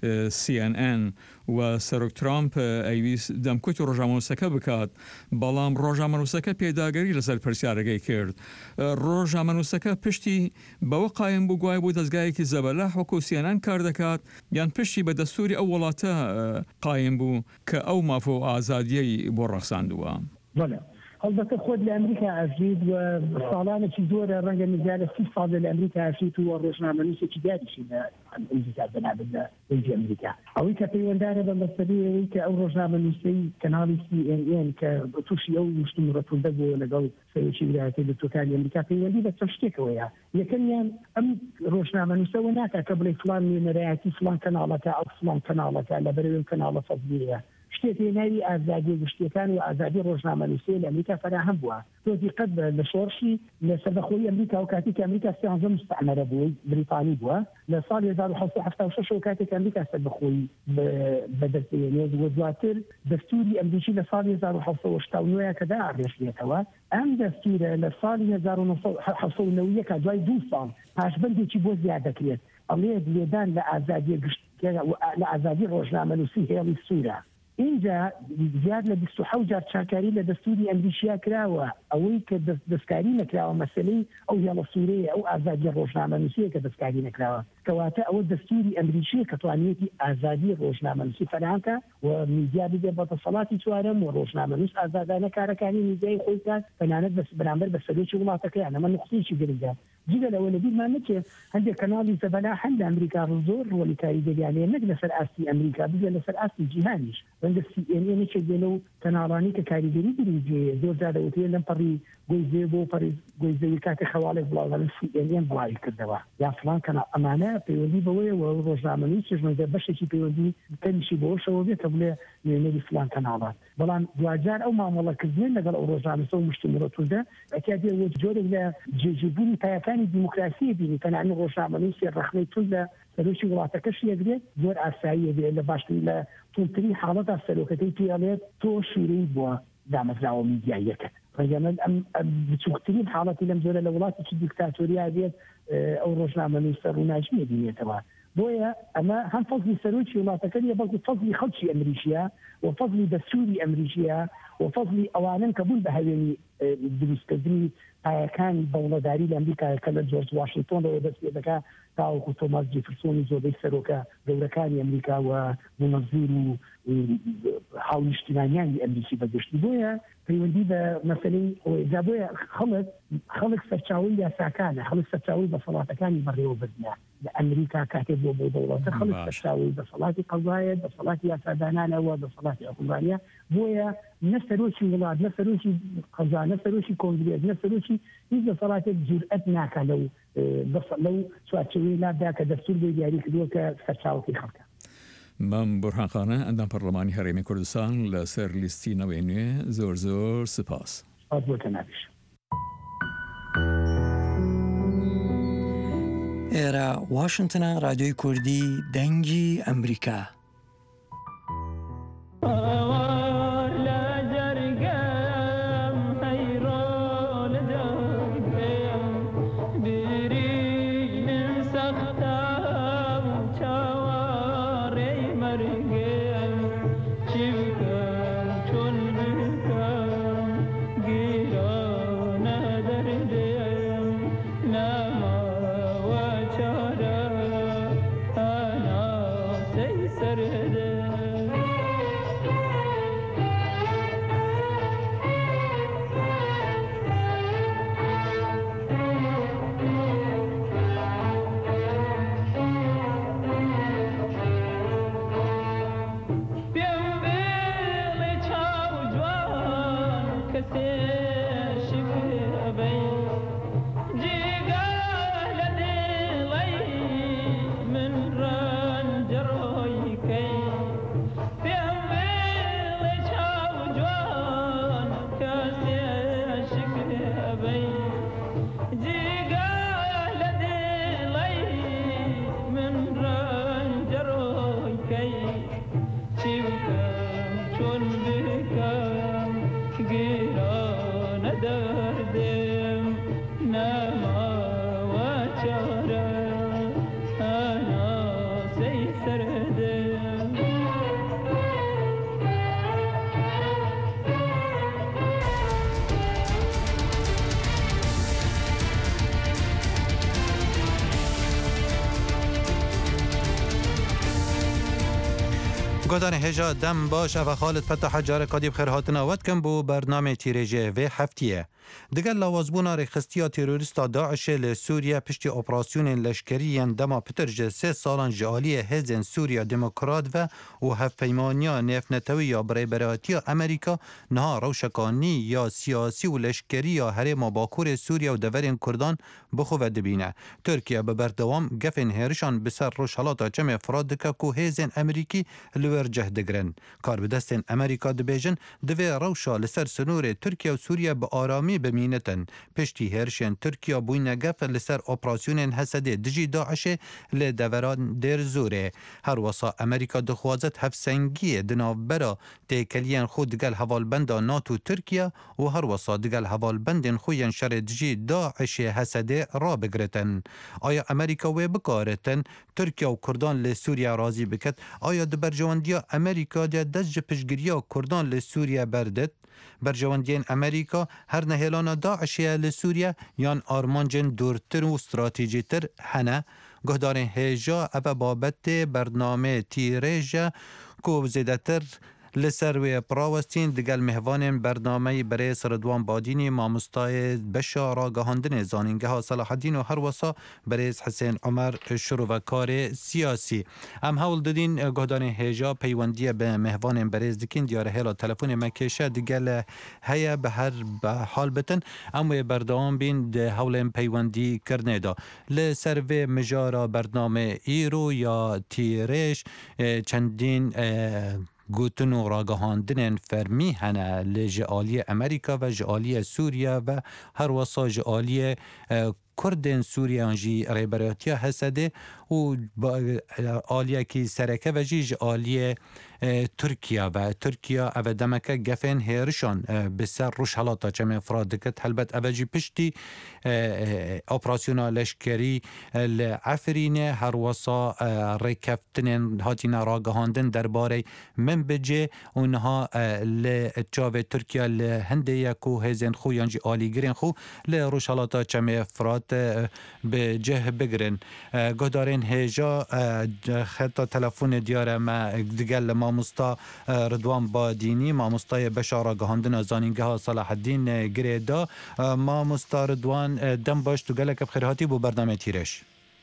سی ئەن ئەن و سەرۆک ترامپ ئەیویست دەمکوت و ڕۆژەمەنووسەکە بکات بەڵام ڕۆژەمەنووسەکە پێداگەری لەسەر پرسیارەکەی کرد ڕۆژەمەنووسەکە پشتی بەوە قایم بوو گوای بۆ دەستگایەکی زەبەلاح وەکو سی ئەن ئەن کار دەکات یان پشتی بە دەستوری ئەو وڵاتە قایم بوو کە ئەو مافۆ ئازادیەی بۆ ڕەخساندووە هەڵبەتە خۆت لە ئەمریکا ئەژید و ساڵانێکی زۆرە ڕەنگە نزیاد لە سی ساڵ لە ئەمریکا ئەژیت و ڕۆژنامەنووسێکی دیاریشی لە ئەمریکا بەنابن لە وەرزی ئەمریکا ئەوەی کە پەیوەنددارە بە مەسەلەی ئەوەی کە ئەو ڕۆژنامەنووسەی کەناڵی سی ئێن ئێن کە تووشی ئەو نیشتم ڕەتوندە بووە لەگەڵ سەرۆکی ویلایەتە یەکگرتووەکانی ئەمریکا پەیوەندی بە چەند شتێکەوەیە یەکەمیان ئەم ڕۆژنامەنووسەوە ناکات کە بڵێ فڵان نوێنەرایەتی فڵان کەناڵەکە ئەو فڵان کەناڵەکە لە بەرەوەی کەناڵە فەزلیەیە شتێکی ناوی ئازادی گشتیەکان و ئازادی ڕۆژنامەنووسی لە ئەمریکا فراهم بووە تۆزی قەت لە شۆڕشی لە سەربەخۆی ئەمریکا و کاتێک ئەمریکا سیانزە مستعمەرە بووی بریتانی بووە لە ساڵی هەزار و حەوت سەد و هەفتاد و شەش کاتێک ئەمریکا سەربەخۆی بەدەستێنێت و دواتر دەستوری ئەمریکی لە ساڵی هەزار و حەوت سەد و هەشتا و نۆ کە داڕێژێتەوە ئەم دەستورە لە ساڵی هەزار و حەوت سەد و نەوە کە دوای دوو ساڵ پاشبەندێکی بۆ زیاد دەکرێت ئەڵێ لێدان لە ئازادی گشت لە ئازادی ڕۆژنامەنووسی هێڵی سوورە اینجا زیاد لە بیست و حەوت جار چاکاری لە دەستوری ئەمریکیا کراوە ئەوەی کە دەستکاری نەکراوە مەسەلەی ئەو هێڵە سوورەیە ئەو ئازادی ڕۆژنامەنووسیە کە دەستکاری نەکراوە کەواتە ئەوە دەستوری ئەمریکی کە توانێتی ئازادی ڕۆژنامەنووسی فەرهانکە و میدیا بدێ بە دەسەڵاتی چوارەم و ڕۆژنامەنووس ئازادانە کارەکانی میدیای خۆی کات تەنانەت بەرامبەر بە سەرۆکی وڵاتەکەیان ئەمە نقطەیەکی گرنگە جگە لەوە لە بیرمان نەچێ هەندێک کەناڵی زەبەلا هەند ئەمریکا زۆر ڕۆلی کاریگەریانەیە نەک لەسەر ئاستی ئەمریکا بگە لەسەر ئاستی جیهانیش بەندە سی ئێن ئێ نەچێت بێ لەو کەناڵانی کە کاریگەری گرنگجێیە زۆر جا دەوتێ لەم پەڕی گۆیزێ بۆ پەڕی گۆیزەوی کاتێ خەواڵێک بڵاو سی ئێن ئێن بڵاوی کردەوە یا فڵان کەنا ئەمانە پەیوەندی بەوەیەوە ڕۆژنامەنووسی چێژمەدە بەشێکی پەیوەندی تەنیشی بەوەشەوە بێتە بڵێ نوێنەری فڵان کەناڵات بەڵام دوجار ئەو مامەڵەکردنێن لەگەڵ ئەو ڕۆژنامەسە و مشتمرەتوندا ئەتیا دێ جۆرێک لە جێژیبوونی پایەکانی دیموکراسی بینی تەنانە ڕۆژنامەنووسی ڕەخنەی تون لە سەرۆکی وڵاتەکەش یەکرێت زۆر ئاساییە بێت لە باشترین لە تونترین حاڵەتا سەرۆکەکەی پێڵێت تۆ شوورەی بووە دامەزراوە میدیایەکە ڕێگەمە ئەم بچووکترین حاڵەتی لەم زۆرە لە وڵاتی دیکتاتۆریا بێت ئەو ڕۆژنامەنووسە ڕووناچی بینێتەوە بۆیە ئەمە هەم فەزلی سەرۆکی وڵاتەکەیە بەڵکو فەزلی خەڵکی ئەمریکیە و فەزلی دەستوری ئەمریکیە و فەزلی ئەوانن کە بوون بە هەوێنی دروستکردنی پایەکانی بەوڵەداری لە ئەمریکا کە لە جۆرج واشنگتۆنەوە دەست پێ دەکات تاوەکو تۆماس جێفرسۆنی زۆربەی سەرۆکە گەورەکانی ئەمریکا و منەزیر و هاونیشتیمانیانی ئەمریکی بەگشتی بۆیە پەیوەندی بە مەسەلەی ئەوەیدا بۆیە خەڵک خەڵک سەرچاوی یاساکانە خەڵک سەرچاوی بەسەڵاتەکانی بەڕێوە بردنە لە ئەمریکا کاتێک بۆ بۆ دەوڵەتە خەڵک سەرچاوی بەسەڵاتی قەزایە بەسەڵاتی یاسادانانەوە بەسەڵاتی حکومانیە بۆیە نە سەرۆکی وڵات نە سەرۆکی قەزا نە سەرۆکی کۆنگرێس نە سەرۆکی هیچ دەسەڵاتێک جورئەت ناکە لەو لەو چوارچەوەی لابدا کە دەستور بۆی دیاری کردووە کە سەرچاوەکەی خەڵکە مەم بورهانخانە ئەندام پەرلەمانی هەرێمی کوردستان لەسەر لیستی نەوەی نوێ زۆر زۆر سپاس بۆتە ناویش ئێرە واشنگتنە رادیۆی کوردی دەنگی ئەمریکا گۆدانی هێژا دەم باش ئەڤە خاڵت پەتە حەجارە کادی بخێر هاتنە وەتکەم بۆ بەرنامێکی رێژێ وێ هەفتیە دگل لاوازبونا ریخستیا تروریستا داعش ل سوریه پشتی اپراسیون لشکری اندما پترج سه سالان جالی هزن سوریا دموکرات و و هفپیمانیا نفنتوی یا برای برایتیا امریکا نها روشکانی یا سیاسی و لشکری یا هرم باکور سوریا و دورین کردان بخو دبینه. ترکیه به بردوام گفن هرشان بسر روشالات چم افراد دکا کو هزن امریکی لور جه دگرن. کار به دستن امریکا دبیجن دوی روشا لسر سنور ترکیه و سوریا به آرامی بمینتن. پشتی هرشن ترکیه بوین گف لسر اپراسیون حسده دجی داعش لدوران در زوره. هر وصا امریکا دخوازت هفسنگی دنابرا تیکلین خود دگل حوالبندا ناتو ترکیه و هر وصا دگل حوالبندن خوین شر دجی داعش حسده را بگرتن. آیا امریکا و بکارتن ترکیه و کردان لسوریا رازی بکت؟ آیا دبرجواندیا امریکا دیا دج پشگریا کردان لسوریا بردت؟ برجواندین امریکا هر نهیلان داعشیه لسوریا یان آرمانجن دورتر و استراتیجی تر هنه گهدار هیجا او بابت برنامه تیریجا کو زیده تر لسر و پراوستین دگل مهوان برنامه برای سردوان بادینی مامستای بشار آگاهاندن زانینگه ها صلاح الدین و هر وصا برای حسین عمر شروعکار سیاسی. ام هول دادین گهدان هیجا پیوندی به مهوان برای دکین دیاره هلا تلفن مکشه دگل هیا به هر حال بتن اما بردام بین ده هول پیوندی کرنه دا لسر و مجارا برنامه ایرو یا تیریش چندین گوتن و راگهاندن فرمی هنه لجعالی امریکا و جعالی سوریا و هر وصا جعالی کردن سوریا انجی ریبراتیا حسده و آلیا کی سرکه و جی جعالی ترکیه و ترکیه او دمکه گفن هیرشان بسر روش حالاتا چم افراد دکت حلبت او جی پشتی اپراسیونا لشکری لعفرینه هر وصا ریکفتن هاتین راگهاندن درباره من بجه اونها لچاو ترکیه لهنده یکو هزین خو یانجی آلی گرین خو لروش حالاتا چم افراد به جه بگرن. گهدارین هیجا خطا تلفون دیاره ما دگل مامستا ردوان بادینی مامستای بشار آگاهاندن زانینگه ها صلاح الدین گریدا. مامستا ردوان دم باش تو گلک بخیرهاتی بو برنامه تیرش.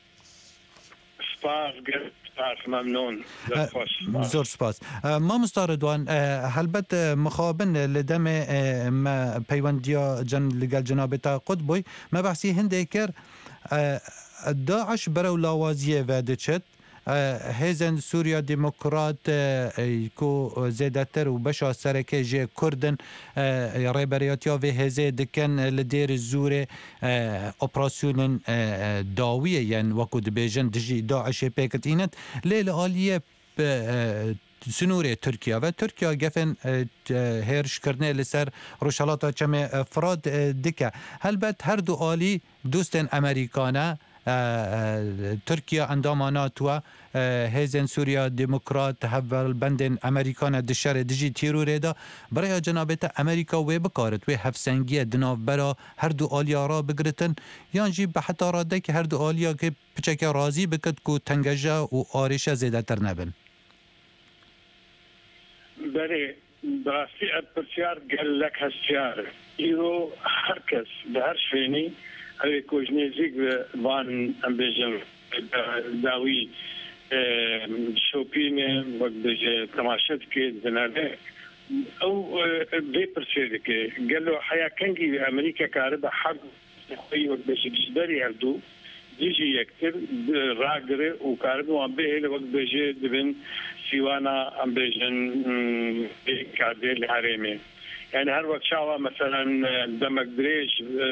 سپاس سپاس ممنون زور سپاس. مامستا ردوان هلبت مخابن لدم ما پیوندیا جن لگل جنابتا قد بوی ما بحثی هنده کر داعش برو لاوازیه وده چد هزن سوریا دموکرات کو زیدتر و بشا سرکه جه کردن ریبریاتیا و هزه دکن لدیر زور اپراسیون داویه یعنی وکو دبیجن دجی داعش پیکت اینت لیل آلیه سنور ترکیه و ترکیه گفن هرش کرنه لسر روشالاتا چم افراد دکه هلبت هر دو آلی دوستن امریکانه ترکیه اندامانا تو هزن سوریا دموکرات هول بندن امریکان دشار دجی تیروره دا برای جنابت امریکا و بکارت و هفسنگی دناو برا هر دو آلیا را بگرتن یانجی به حتی راده که هر دو آلیا که پچک رازی بکد که تنگجا و آرش زیده تر نبن. بله براستی پرسیار گلک هستیار ایرو هر کس به هر شوینی اوی کوجنیزیک وان امبیجن داوی شوپین وقت بجه تماشد که دناله او بی پرسیده که گلو حیا کنگی امریکا کاره به حق خوی وقت بجه جداری هردو دیجی یکتر راگره و کاره به وان به وقت بجه دبن سیوانا امبیجن کارده لحرمه یعنی هر وقت شاوه مثلا دمک دریش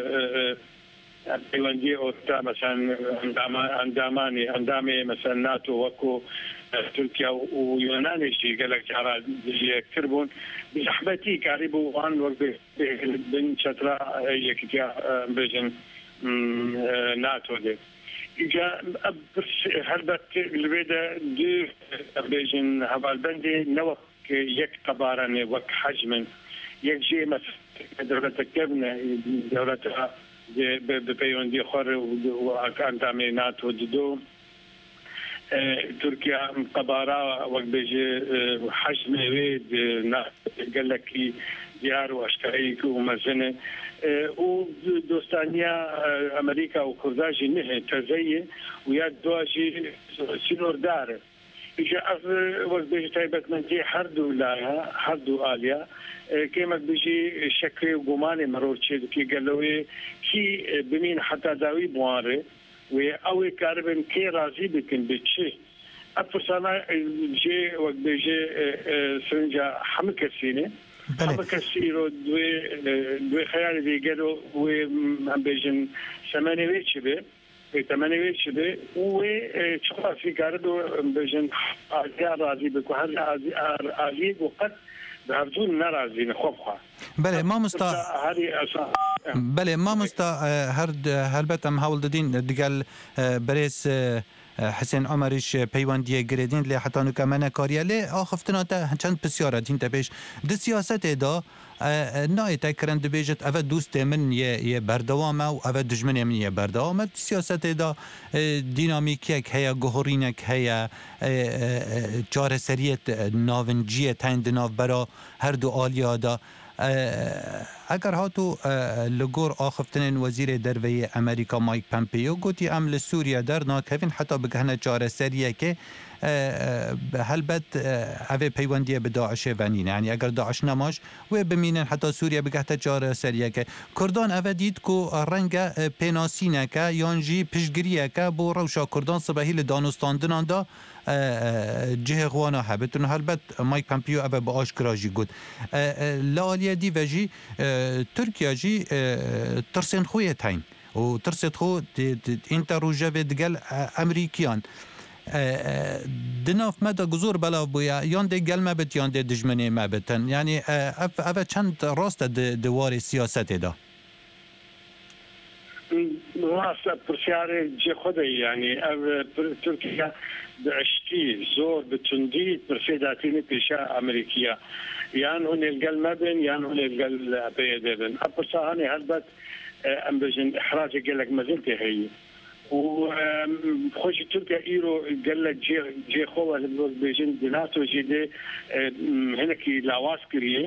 پیوندی اوستا مثلا اندامانی اندامه مثلا ناتو وکو ترکیه و یونانیشی گلک جارا یکتر بون بزحمتی قریبو آن وقت بین چطرا یکتیا بیجن ناتو ده اینجا هلبت لبیده دو بیجن حوالبندی نوک یک قبارانه وک حجمن یک جی مثلا دولت کبنه دولت به پیوندی خور و اندامه ناتو دو ترکیه قبارا وقت بجه حجم وید قال لك دیار و اشتراکی و مزنه و دوستانیا ئەمریکا و کورداژی نهێ تەزەیە و یا دواژی سینۆردارە ئیجا ئەف وەک بێژ تایبەتمەندی هەردوو لایە هەردوو ئالیا کێمەک بژی شەکرێ و گومانی مرۆڤ چێدکی گەلەوەی کی بمین حتا داوی بوارێ و ئەوێ کاربن کێ رازی بکن بچێ ئەپرسانە جێ وەک بێژێ سرنجا هەموو کەسینێ هەموو کەسیرۆ دوێ خەیالی دیگەرۆ وێ ئەم بێژن سەمەنەوێ چ بێ تمنوي شبه و تخافي كاردو بجن ازيا راضي بكو هر ازي وقت بهردون ناراضي نخوفها بله ما مستا بله ما مستا هر هلبت ام هول ددين دقال بريس حسين عمرش پیوندی گردین لی حتی نکمنه کاریه لی آخفتنا تا چند بسیاره دین تا پیش ده سیاست دا نای تکرن ده بیجت اوه دوست من یه بردوامه و اوه دجمن من یه بردوامه سیاست دا دینامیکیک هیا گهورینک هیا چار سریت ناونجیه تایند ناو برا هر دو آلیا دا اگر هاتو لگور آخفتن وزیر دروی امریکا مایک پمپیو گوتی ام لسوریا در ناکفین حتی بگهنه چاره سریه که هلبت اوه پیوندیه به داعش ونینه یعنی اگر داعش نماش و بمینن حتی سوریا بگهته چاره سریه که کردان اوه دید که رنگ پیناسینه که یانجی پشگریه که بو روشا کردان صبحی لدانستاندنان دا جه غوانا هبتون هلبت مایک پمپیو اوه با آشکراجی گود لالیا دی وجی ترکیه جی ترسین خویه تاین و ترسید خو این تروجه دگل امریکیان دناف مدى جزور بلا بويا ياندي قال ما بت ياندي دجمني ما بتن يعني اف اف چند راست دوار سياسته ده راست پرسیار جه خودی یعنی ترکیه بعشتی زور بتندی پرسیداتینی پیشا امریکیا یان هون القل مبن یان هون القل بيدبن ابرساهاني هلبت ام بجن احراج قالك مازلت هي وخوش تركيا ايرو قال لك جي جي خو بيجن ديناتو جدي هناك لاواسكريه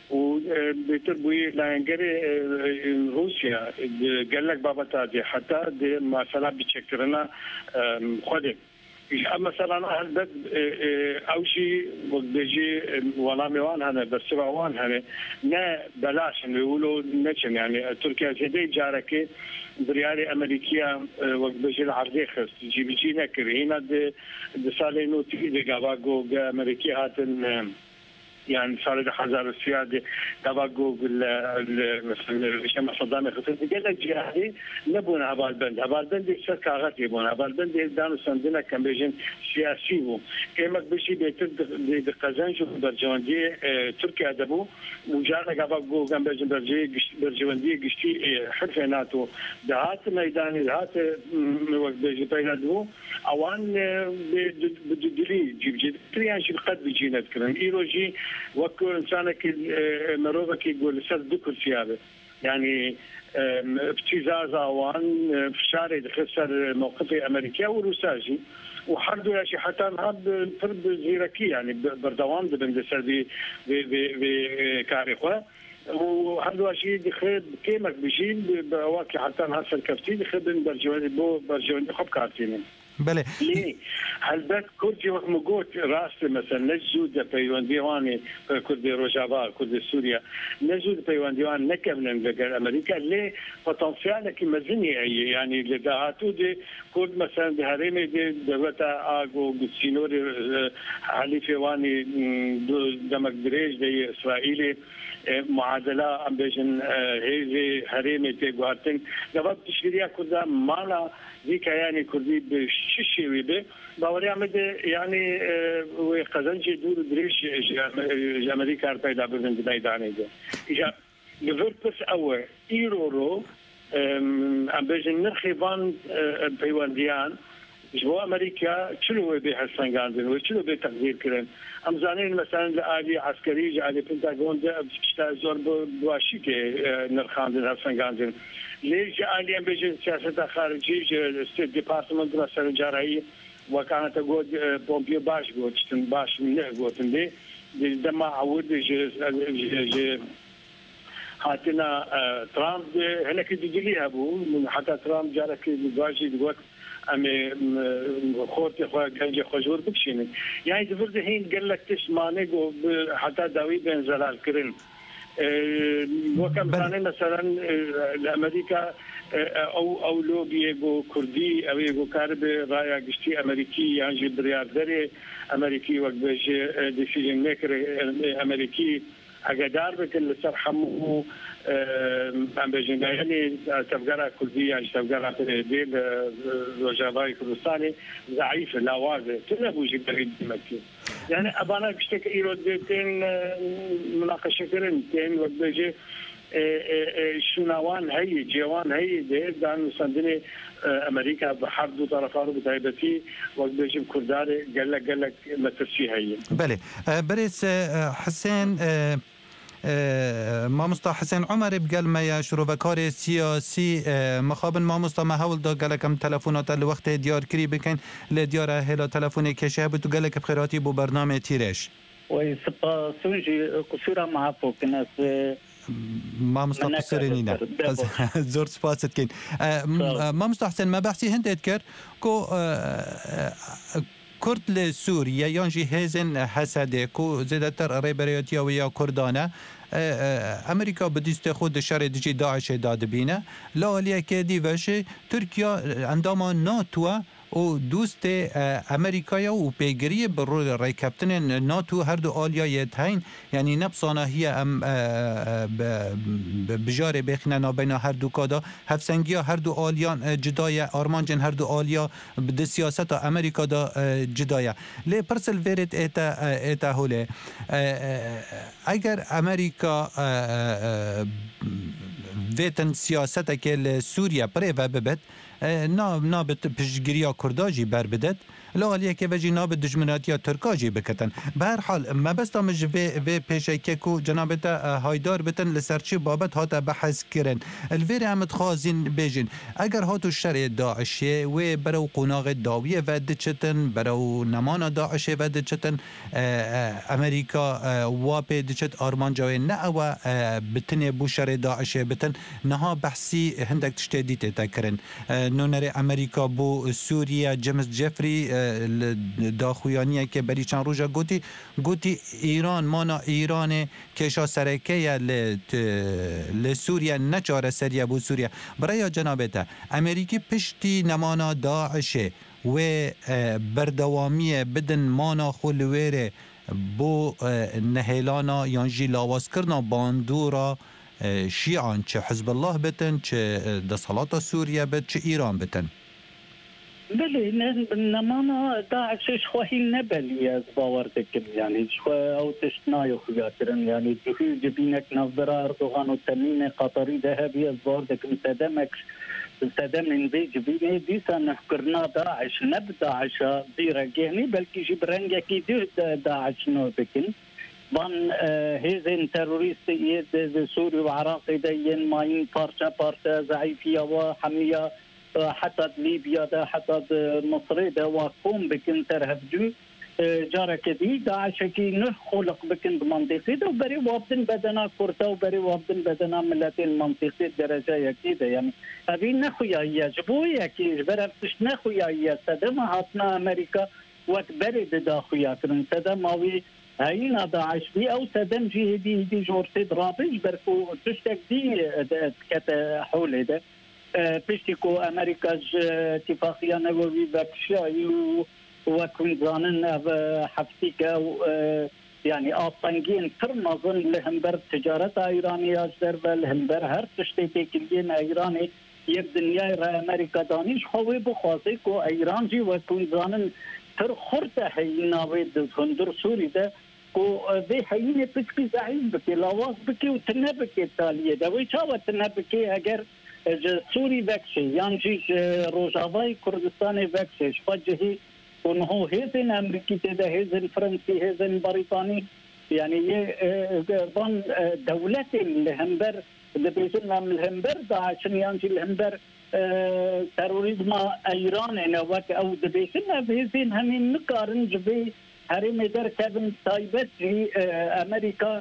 وبتربوي لانجري روسيا قال لك بابا تاجي حتى دي مثلا بتشكرنا خدم مثلا هلبت او شيء بيجي ولا ميوان هنا بس وان هنا نا بلاش نقولوا نتشن يعني تركيا جدي جاركي برياري امريكيه وقت بيجي العرضي خست جي بيجي نكر هنا دي سالي نوتي دي غاغو امريكيه هاتن يعني صار ده حزار السيادة تبقوا مثلا شمع صدام خطير قال لك جهادي نبون عبال بند عبال بند يصير كاغات يبون عبال بند يدانو سندنا كان بيجن سياسي و كما بيجي بيتر بقزنج برجواندي تركيا دبو وجانا قبقوا كان بيجن برجي برجواندي قشتي حرفيناتو دهات ميداني دهات وقت بيجي بينادو اوان بددري جيب جيب تريان جيب قد بيجينا تكرن ايروجي وكو انسانك مروبك يقول سد ذكر سيابه يعني ابتزاز اوان في شارع خسر موقفي امريكا وروساجي وحردو يا شي حتى نهض فرد زيركي يعني بردوام بندسر بي بي كاريخوا وحردو شي دخل كيمك بيجي بواكي حتى نهار كفتي دخل برجوان بو برجوان خب كارتين بله ليه هلبت كردي وقت مقوت راس مثلا نجود بيوان ديواني كردي روجافا كردي سوريا نجود بيوان ديوان نكمل لقى امريكا ليه بوتنسيال كي مزني يعني لدهاتو دي كرد مثلا بهريمي دي دولتا اغو سينوري حليفه واني دمك دريج دي اسرائيلي معادله ام بيجن هيزي هريمي تي غواتن دبا تشريع كردا مالا ذيك يعني كردي بشيشي ويبه باوري عمد يعني وقزنجي دور دريش امريكا ارتايدا بردن ميداني ده اجا لفربس او ايرورو ام بيجن نرخيبان بيوانديان جو امريكا شنو بها السنغاندن وشنو بتقدير كرن ام زانين مثلا لآلي عسكري جالي بنتاغون ده بشتا زور بواشيك نرخاندن السنغاندن ليش آلي ام بيجن سياسة خارجية ستيت ديبارتمنت مثلا جاري وكانت تقول بومبيو باش قلت باش منه قلت لي دما عود هاتنا ترامب هناك دجلي ابو حتى ترامب جارك دواجي دوت امي خورتي خو جنجي خجور بكشين يعني تفرد هين قال لك تسمعني حتى داوي بن زلال كرن وكم كان مثلا الامريكا او او لوبي كردي او يجو كارب رايا قشتي امريكي يعني برياردري امريكي وقبجي ديسيجن ميكر امريكي اقدار بكل سرحمه ام بجنبه يعني تفقرة كردية يعني تفقرة ديل روجافاي كردستاني ضعيفة لا واضح تنبو جبري دمكي يعني ابانا بشتك ايرو ديتين مناقشة كرن تين وقبجي شنوان هي جوان هي ده دان سندني امريكا بحرب طرفان بتايبتي وقبجي كرداري قال لك قال لك ما تفسي هي بله بريس حسين مامستا حسین عمر بگل ما شروع کار سیاسی مخابن مامستا ما حاول دا گله کم تلفنات الوقت دیار کری بکن لدیار هلا تلفن کشه بتو گله که بخیراتی بو برنامه تیرش وي سبا سوجي قصيرة مع فوق ناس مامستا قصيرينينا زور سباست كين مامستا حسين ما بحثي هند اذكر كو كرد لسوريا يانجي هزن حسده كو زيادتر ريبرياتيا ويا كردانه امریکا بدیست خود شر دیجی داعش داد بینه لالیه که دیوشه ترکیه اندام ناتو و دوست امریکا و پیگیری بر روی ریکاپتن ناتو هر دو آلیای تاین یعنی نبسانه هی ام بجار بخنه نابین هر دو کادا هفسنگی هر دو آلیان جدای آرمانجن هر دو آلیا به سیاست امریکا دا جدای لی پرسل ویرد ایتا ایتا هوله اگر امریکا ویتن سیاست که سوریا پره و ببد نا نابت پشگیریا کرداجی بر بدد لالیه که وجی نابت دجمناتیا ترکاجی بکتن به هر حال ما بستا مج و پیشه که کو جنابت هایدار بتن لسرچی بابت هاتا بحث کرن الویر همت خوازین بیجن اگر هاتو شر داعشی و برو قناغ داویه و دچتن برو نمان داعشی و دچتن امریکا واپی دچت آرمان جوی نه و بتنی بو شر داعشی بتن نها بحثی هندک تشتیدی تا کرن نونر امریکا بو سوریا جیمز جفری داخویانیه که بری چند روزا گوتی گوتی ایران مانا ایران کشا سرکه ل سوریا نچاره سریه بو سوریا برای جنابته امریکی پشتی نمانا داعشه و بردوامی بدن مانا خلویره بو نهیلانا یانجی لاواز کرنا باندورا شیعان چه حزب الله بتن چه دسالات سوریا بت چه ایران بتن بله نمانا داعش خواهی نبلی از باوردکم یعنی شخواه او تشنای خویاترن یعنی جهی جبینک نظر اردوغان و تمین قطری ذهبی از باوردکم سدمک سدم انوی جبینه دیسا نفکرنا داعش نب داعش دیرگیهنی بلکی جبرنگی کی دو داعش نو بکن بان هزین تروریست اید سوری و عراقی دین ماین پارچه پارچه ضعیفیه و حمیه حتى ليبيا ده حتى مصر ده وقوم بكن ترهبجو جارك دي داعش كي نخلق بكن بمنطقه ده وبري وابدن بدنا كرتا وبري وابدن بدنا ملتين منطقه درجه يكيده يعني ابي نخويا يجبو يكي برفتش نخويا يستدم هاتنا امريكا وكبري داخويا كرن سدماوي هينا داعش بي او سدم جي دي دي جورتي درابج بركو تشتك دي كت حول ده پشتیکو امریکاش اتفاقیه نگویی بکشایی و کنزانن هفتی که یعنی آسانگین ترمزن لهمبر تجارت ایرانی اجدر و لهمبر هر تشتی تکلیین ایرانی یک دنیای را امریکا دانیش خوی بخواسته که ایران جی و کنزانن تر خورده هی ناوی دزخندر سوری ده که به هیین پچکی زعیم بکی لاواز بکی و تنه بکی تالیه ده وی چاوه تنه بکی اگر سوري بكشي يعني روجافاي كردستاني بكشي فجهي ونهو هيزن امريكي تدا هيزن فرنسي هيزن بريطاني يعني ضمن دولة الهمبر اللي بيجينا من الهمبر داعش يعني الهمبر تيروريزم ايران انا وقت او دبيشنا بيزين همين نقارن جبي هرم در كابن تايبت في امريكا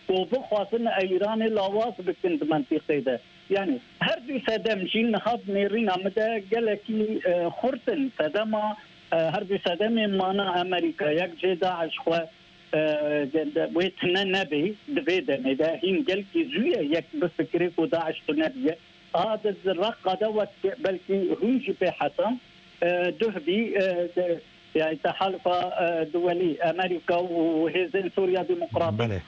وبخواصن ايران لاواز بكن منطقه ده يعني هر دي سدم جين هاد نيرين عمدا قالكي خرطن سدما هر دي سدم مانا امريكا يك جدا عشخوا ويتنا نبي دفيدا ندا هين قالكي زوية يك بفكري وداعش تنبي هذا الرقة دوت بلكي هنجي بحسن دهبي يعني تحالف دولي امريكا وهزن سوريا ديمقراطية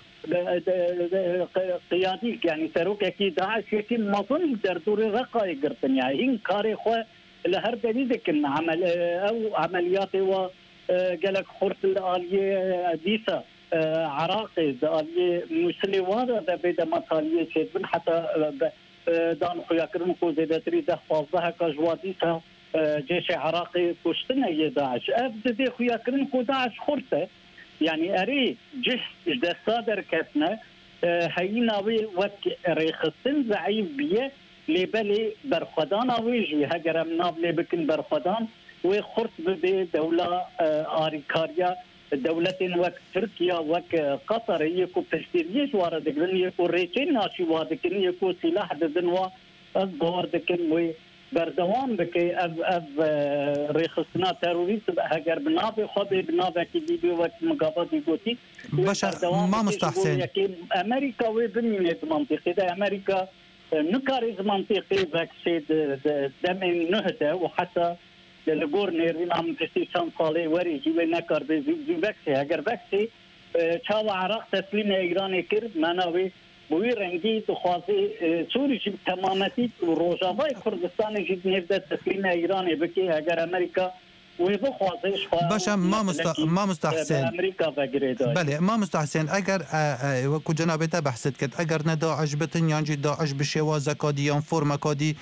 قياديك يعني سروك اكيد داعش لكن ما ظن دردوري رقا يقرتن يعني هين كاري خو لهر دليلك ان عمل او عمليات و قالك خرط الاليه ديسا عراقي الاليه مسلي وادا بدا مطاليه شيء حتى دان خويا كرم كو زيد تريد فاضها كجواديسا جيش عراقي كشتنا داعش ابدا خويا كرم كو داعش خرطه يعني أري جه إذا صادر كتنا هينا وي وك ريخستن ضعيف بيه لبلي برخدان ويجي هجر مناب لبكن برخدان وخرط بدي دولة آريكاريا دولة وك تركيا وك قطر يكو تشتريش واردكن يكو ريتين ناشي واردكن يكو سلاح بدنوا أصدار دكن وي بردوام بكي اف اف ريخصنا تيروريست هاجر بنابي خبي بنابي كي دي وقت مقابض يقولي باشا ما مستحسن امريكا وبنية منطقة ده امريكا نكاريز منطقي فاكسيد دم نهده وحتى للجور نيرين عم تستيشان صالي وريجي ونكار بزي فاكسي هاجر فاكسي شاو عراق تسليم ايراني كرد مناوي بوی رنگی دخوازی سوری جب تمامتی روجاوای کردستان جب نفده تسلیم ایران بکی اگر امریکا وی بخوازیش باشا ما مست ما مستحسن امریکا بگیرد بله ما مستحسن اگر وکو جنابته بحثت کرد اگر نه داعش بتن یعنی داعش بشه زکادی یا فرم کادی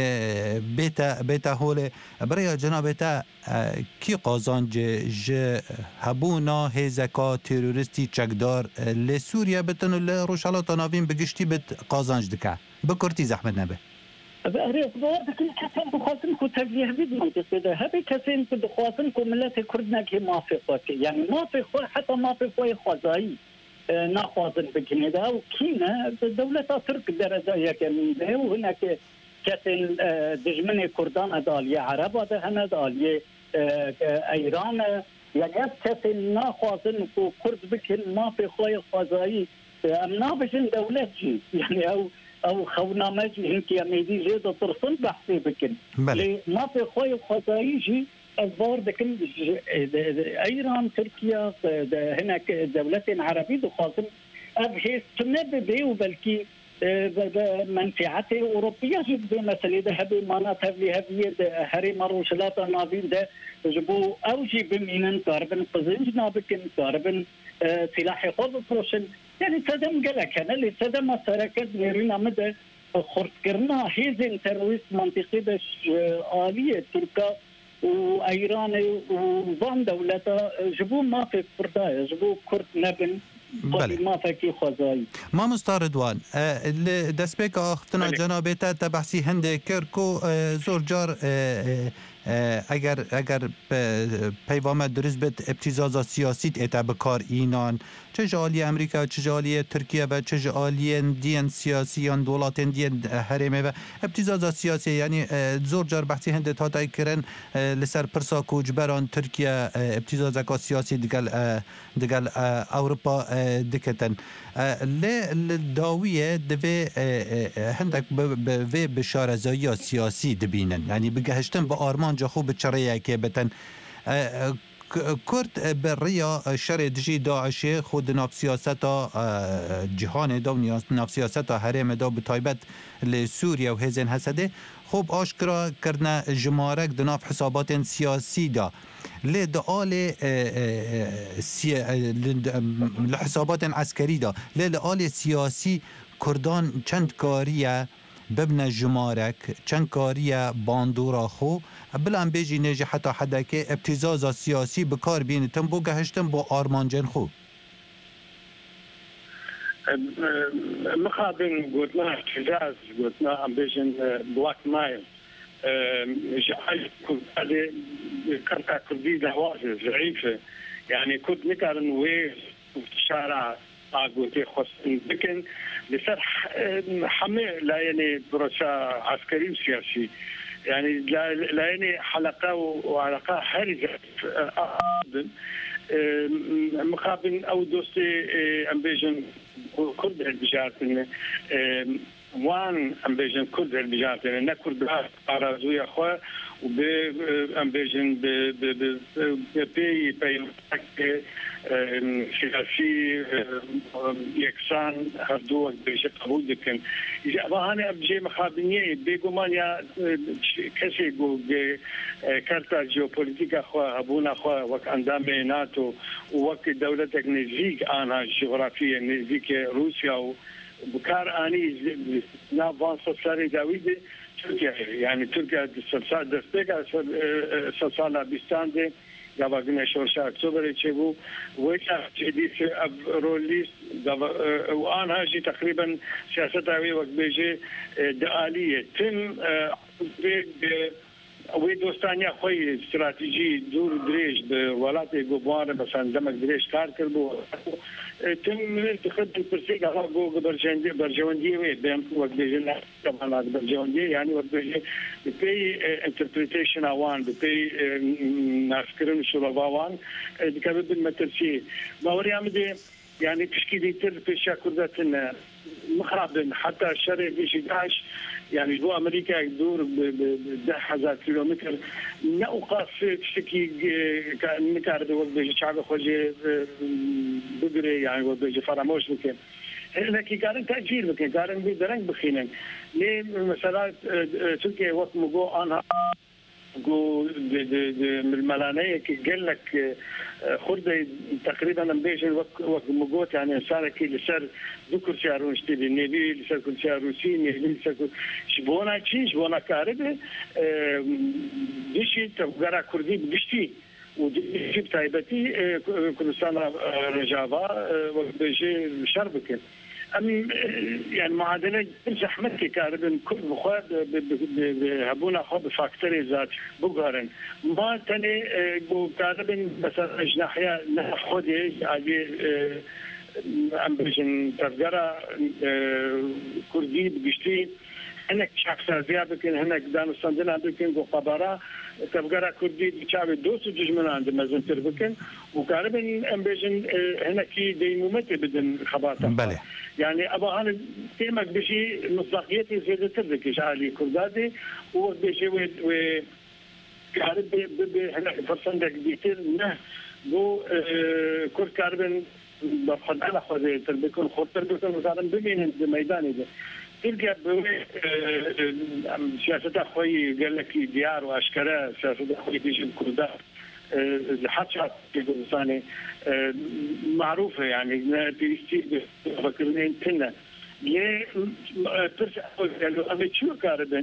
بیت بیت هول برای جنابته کی قازانج ج هبونا هزکا تروریستی چکدار ل سوریه بتن ل روشالات ناوین بگشتی بت قازانج دکه بکرتی زحمت نبه بأريد بوارد كل كسان بخاطن كو تبليه بيد منطقة ده هبي كسان كو بخاطن كو ملات كردنا كي ما في خوك يعني ما في خو حتى ما في خوي خوزاي ناخوازن بكني ده وكينا دولة ترك درجة يكمل ده وهناك كسان دجمني كردان دالية عرب هذا هنا دالية ايران يعني كسان ناخوازن كو كرد بكن ما في خوي خوزاي امنا بشن دولة جي يعني او او خونا ماجي هنكي اميدي جيدا ترسل بحثي بكن لي ما في خوي خزايجي اصبار بكن ايران تركيا هناك دولتين عربية دخاصم ابهيس تنبي بي وبلكي منفعته أوروبية جدا مثلا ده هبي مناطق اللي هبي هري مروشلات نابين ده جبو أوجي بمينن كاربن قزنج نابكن كاربن سلاح خود بروشن يعني صدم قالك أنا اللي صدم سركت نيرين عمده خرط كرنا هيزن ترويست منطقي بش آلية تركا وإيران وفان دولتا جبو ما في كردايا جبو كرد نبن بله. ما فكي خزاي ما مستردوان دسبك اختنا جنابته تبحثی هند کرکو زور جار اگر اگر پیوام درست بد ابتزاز سیاسی اتا بکار اینان چه جالی امریکا چه جالی ترکیه و چه جالی دین سیاسیان دولت دین حرمه و ابتزاز سیاسی یعنی زور جار بحثی هند تا تا کرن لسر پرسا کوجبران ترکیه ابتزاز سیاسی دگل دگل اروپا دکتن ل داویه دوی هندک به بشارزایی سیاسی دبینن یعنی بگهشتن با آرمان جا خوب چرایه که بتن کرد بریا شر دجی داعش خود ناف سیاست جهان دا و ناف سیاست حرم دا به تایبت لسوریا و هزن حسده خوب آشکرا کردن جمارک دناف حسابات سیاسی دا لدعال لحسابات عسکری دا لدعال سیاسی کردان چند کاریه ببنى جمارك چنكارية باندورا خو بلان بيجي نجي حتى حدا كي ابتزاز سياسي بكار بين تنبو قهشتن بو آرمانجن خو مخابن قلنا ابتزاز قلنا عم بيجن بلاك مايل جعل هذه كانت كردي دهواجه ضعيفة يعني كنت نكرن ويز في الشارع ئاگوتێ خۆستن بکەن لەسەر هەمێ لایەنێ پرۆسە عسکەری و سیاسی يعني لایەنێ حەلەقە و عەلەقە هەری بن مقابل ئەو دۆستی ئەم بێژن کورد هەڵبژاردن وان ئەم بێژن کورد هەڵبژاردن نە کورد ئارازوویە خۆ و بێ ئەم بێژن پێی پەیوەندی سیاسی یەکسان هەردوو وەک بێژە قبول دەکەن ئەوانە ئەبجێ مخابنیە بێگومانیا کەسێک بۆ کارتا جیۆپۆلیتیکا خۆ هەبوونا خۆ وەک ئەندامێ ناتۆ و وەک دەولەتێک نزیک ئانها جغرافیە نزیکە رووسیا و بکار ئانی ناوان سەساری داوی بێ تورکیا يعني تركيا دستك سالة بيستانده قبل شورش أكتوبر يشبو ويشاف جديد روليس وآن هاجي تقريبا سياسة عوي وقت بيجي دعالية تم وی دوستانیا خوی استراتیجی دور دریج به ولایت گوبواره مثلا دمک دریج کار کرد بو تم تخد پرسیگ آقا گو برجندی برجوندی وی بهم وقت بیشتر کمان برجوندی یعنی وقت بیشتر بپی interpretation آوان بپی ناسکرین شلوغوان دکتر بالمترسی باوری آمده يعني تشكيلي تر في شاكرداتنا مخربن حتى الشرق بيجي داعش يعني جو امريكا يدور ب هزار كيلومتر نوقف تشكي كان نكارد وقت بيجي شعب خوجي بقري يعني وقت بيجي فراموش بكين لكن كان تأجيل بكين كان بدرنج بخينن ليه مثلا تركيا وقت مجو أنا جو من الملانية كي قال لك خرده تقريبا نبيجن وقت وقت مجوت يعني إنسان كي لسر ذكر شهرون شتي النبي لسر كل شهر روسي نبي لسر كل شبونا شيء شبونا كاربه دشي تبغى كردي بشتي ودي تايبتي كردستان رجابا وقت بيجي شربك أم يعني معادلة زحمتي كاربن كل بخواد بهبونا خو فاكتوري ذات بقارن ما تاني بو كاربن مثلا جناحية ناخذ على أم بيجن تفجرة كردي بقشتي هناك شخص زيادة كن هناك دانستان دنا بكن وقبارة تفجرة كردي بشعب دوس جزمن عند مزن تربكن وكاربن أم بيجن هناك ديمومتي بدن خباطة بله يعني أبغى أنا تيمك بشيء مصداقيتي زيادة تربكش على كردادي وبشيء و و كارب ب ب هناك فرصة كبيرة نه بو كرد كاربن بخد على خد تربكن خد تربكن مثلا ببين الميدان ده تلقى سياسة أخوي قال لك ديار وأشكال سياسة أخوي تيجي الكردات حتى في كردستان معروفة يعني بيستي فكرين تنا ليه ترس قالوا أبي شو كاربن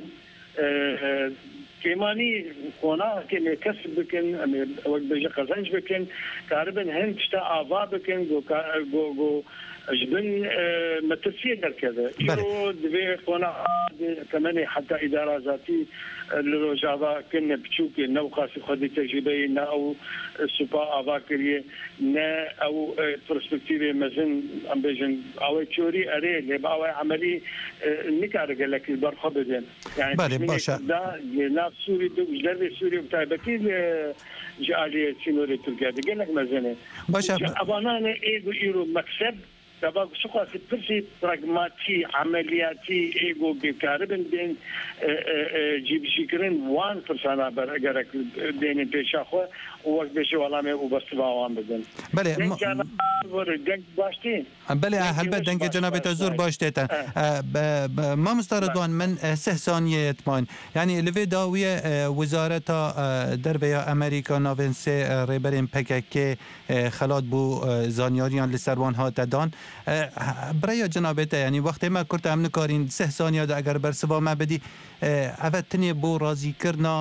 كماني كونا كم كسب بكن أمي وقت بيجي قزنج بكن كاربن هند شتا آوا بكن جو جو جو جبن مترسية كذا يرو دبي كونا كمان حتى إدارة ذاتي للرجابة كنا بتشوك نوقع في خد تجربة نا أو سبا أفاكرية نا أو برسبكتيفة مزن أم بيجن أو تشوري أري لبا أو عملي نكارج لك البرخة بدن يعني باشا دا ناف سوري دو جلب سوري بتاعبتي جالية سينوري تركيا قال لك مزنة باشا أبانا إيجو إيرو مكسب تبغى سوق في برسي براغماتي عملياتي إيجو بكاربن بين جيب شكرين وان فرسانا برجرك بين بيشاخو ووقت بيشوا علامة وبستوا وان بدن. بله. ورجع باشتين. بله هل بدن جناب تزور باشتة. ما مستردوان من سه ثانية يتمان يعني لفي داوية وزارة دربية أمريكا نافنسي ريبرين بككي خلاد بو زانياريان لسروان ها تدان برای جنابت یعنی وقتی ما کرد امن کارین سه ثانیه دا اگر برسوا ما بدی افتنی بو راضی کرنا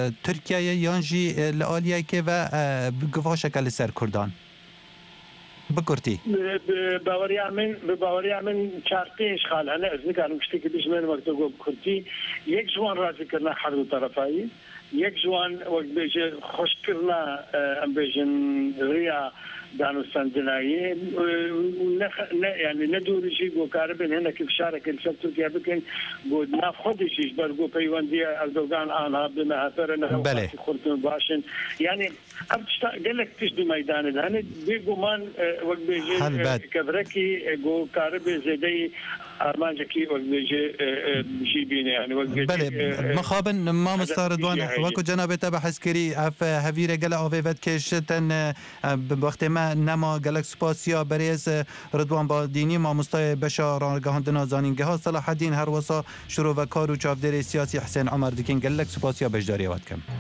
ترکیه یانجی لآلیه که و گفا شکل سر کردان بکورتی باوەریا من بە باوەریا من چار پێنج خاڵ هەنە ئەس نکارم شتێکی بژمێن وەکتە گۆ بکورتی یەک جوان ڕازیکردنا هەردوو تەرەفایی یەک جوان وەک بێژێ خۆشکردنا ئەم بێژن ڕیا دانوستاندنایی ینی نەدووریشی گۆکارە بن هەنێکی فشارێکی لەسەر تورکیا بکەین بۆ ناو خۆدیشیش بەرگۆ پەیوەندیە ئەردۆگان ئانها بنە هەفەرە نەوەی خورتن باشن یعنی ئەم گەلێک تشت دوو مەیدانێت هەنێت بێگومان وەک بێژێ کەبرەکی گۆکارە بێ زێدەی ئارمانجێکی وەک بێژێ ژی بینێ ینی وەک مخابن مامۆستا ڕدوان وەکو جەنابێتە بە حەزکردی ئەف هەڤیرە گەلە ئاوێڤەت کێشتن وەختێ me nema gelek spasiya berêz Ridwan Badînî mamostayê beşa ragihandina zanîngeha Selahedîn her wisa şirovekar û çavdêrê siyasî Hesên Emer dikin gelek spasiya beşdariyê ve dikim.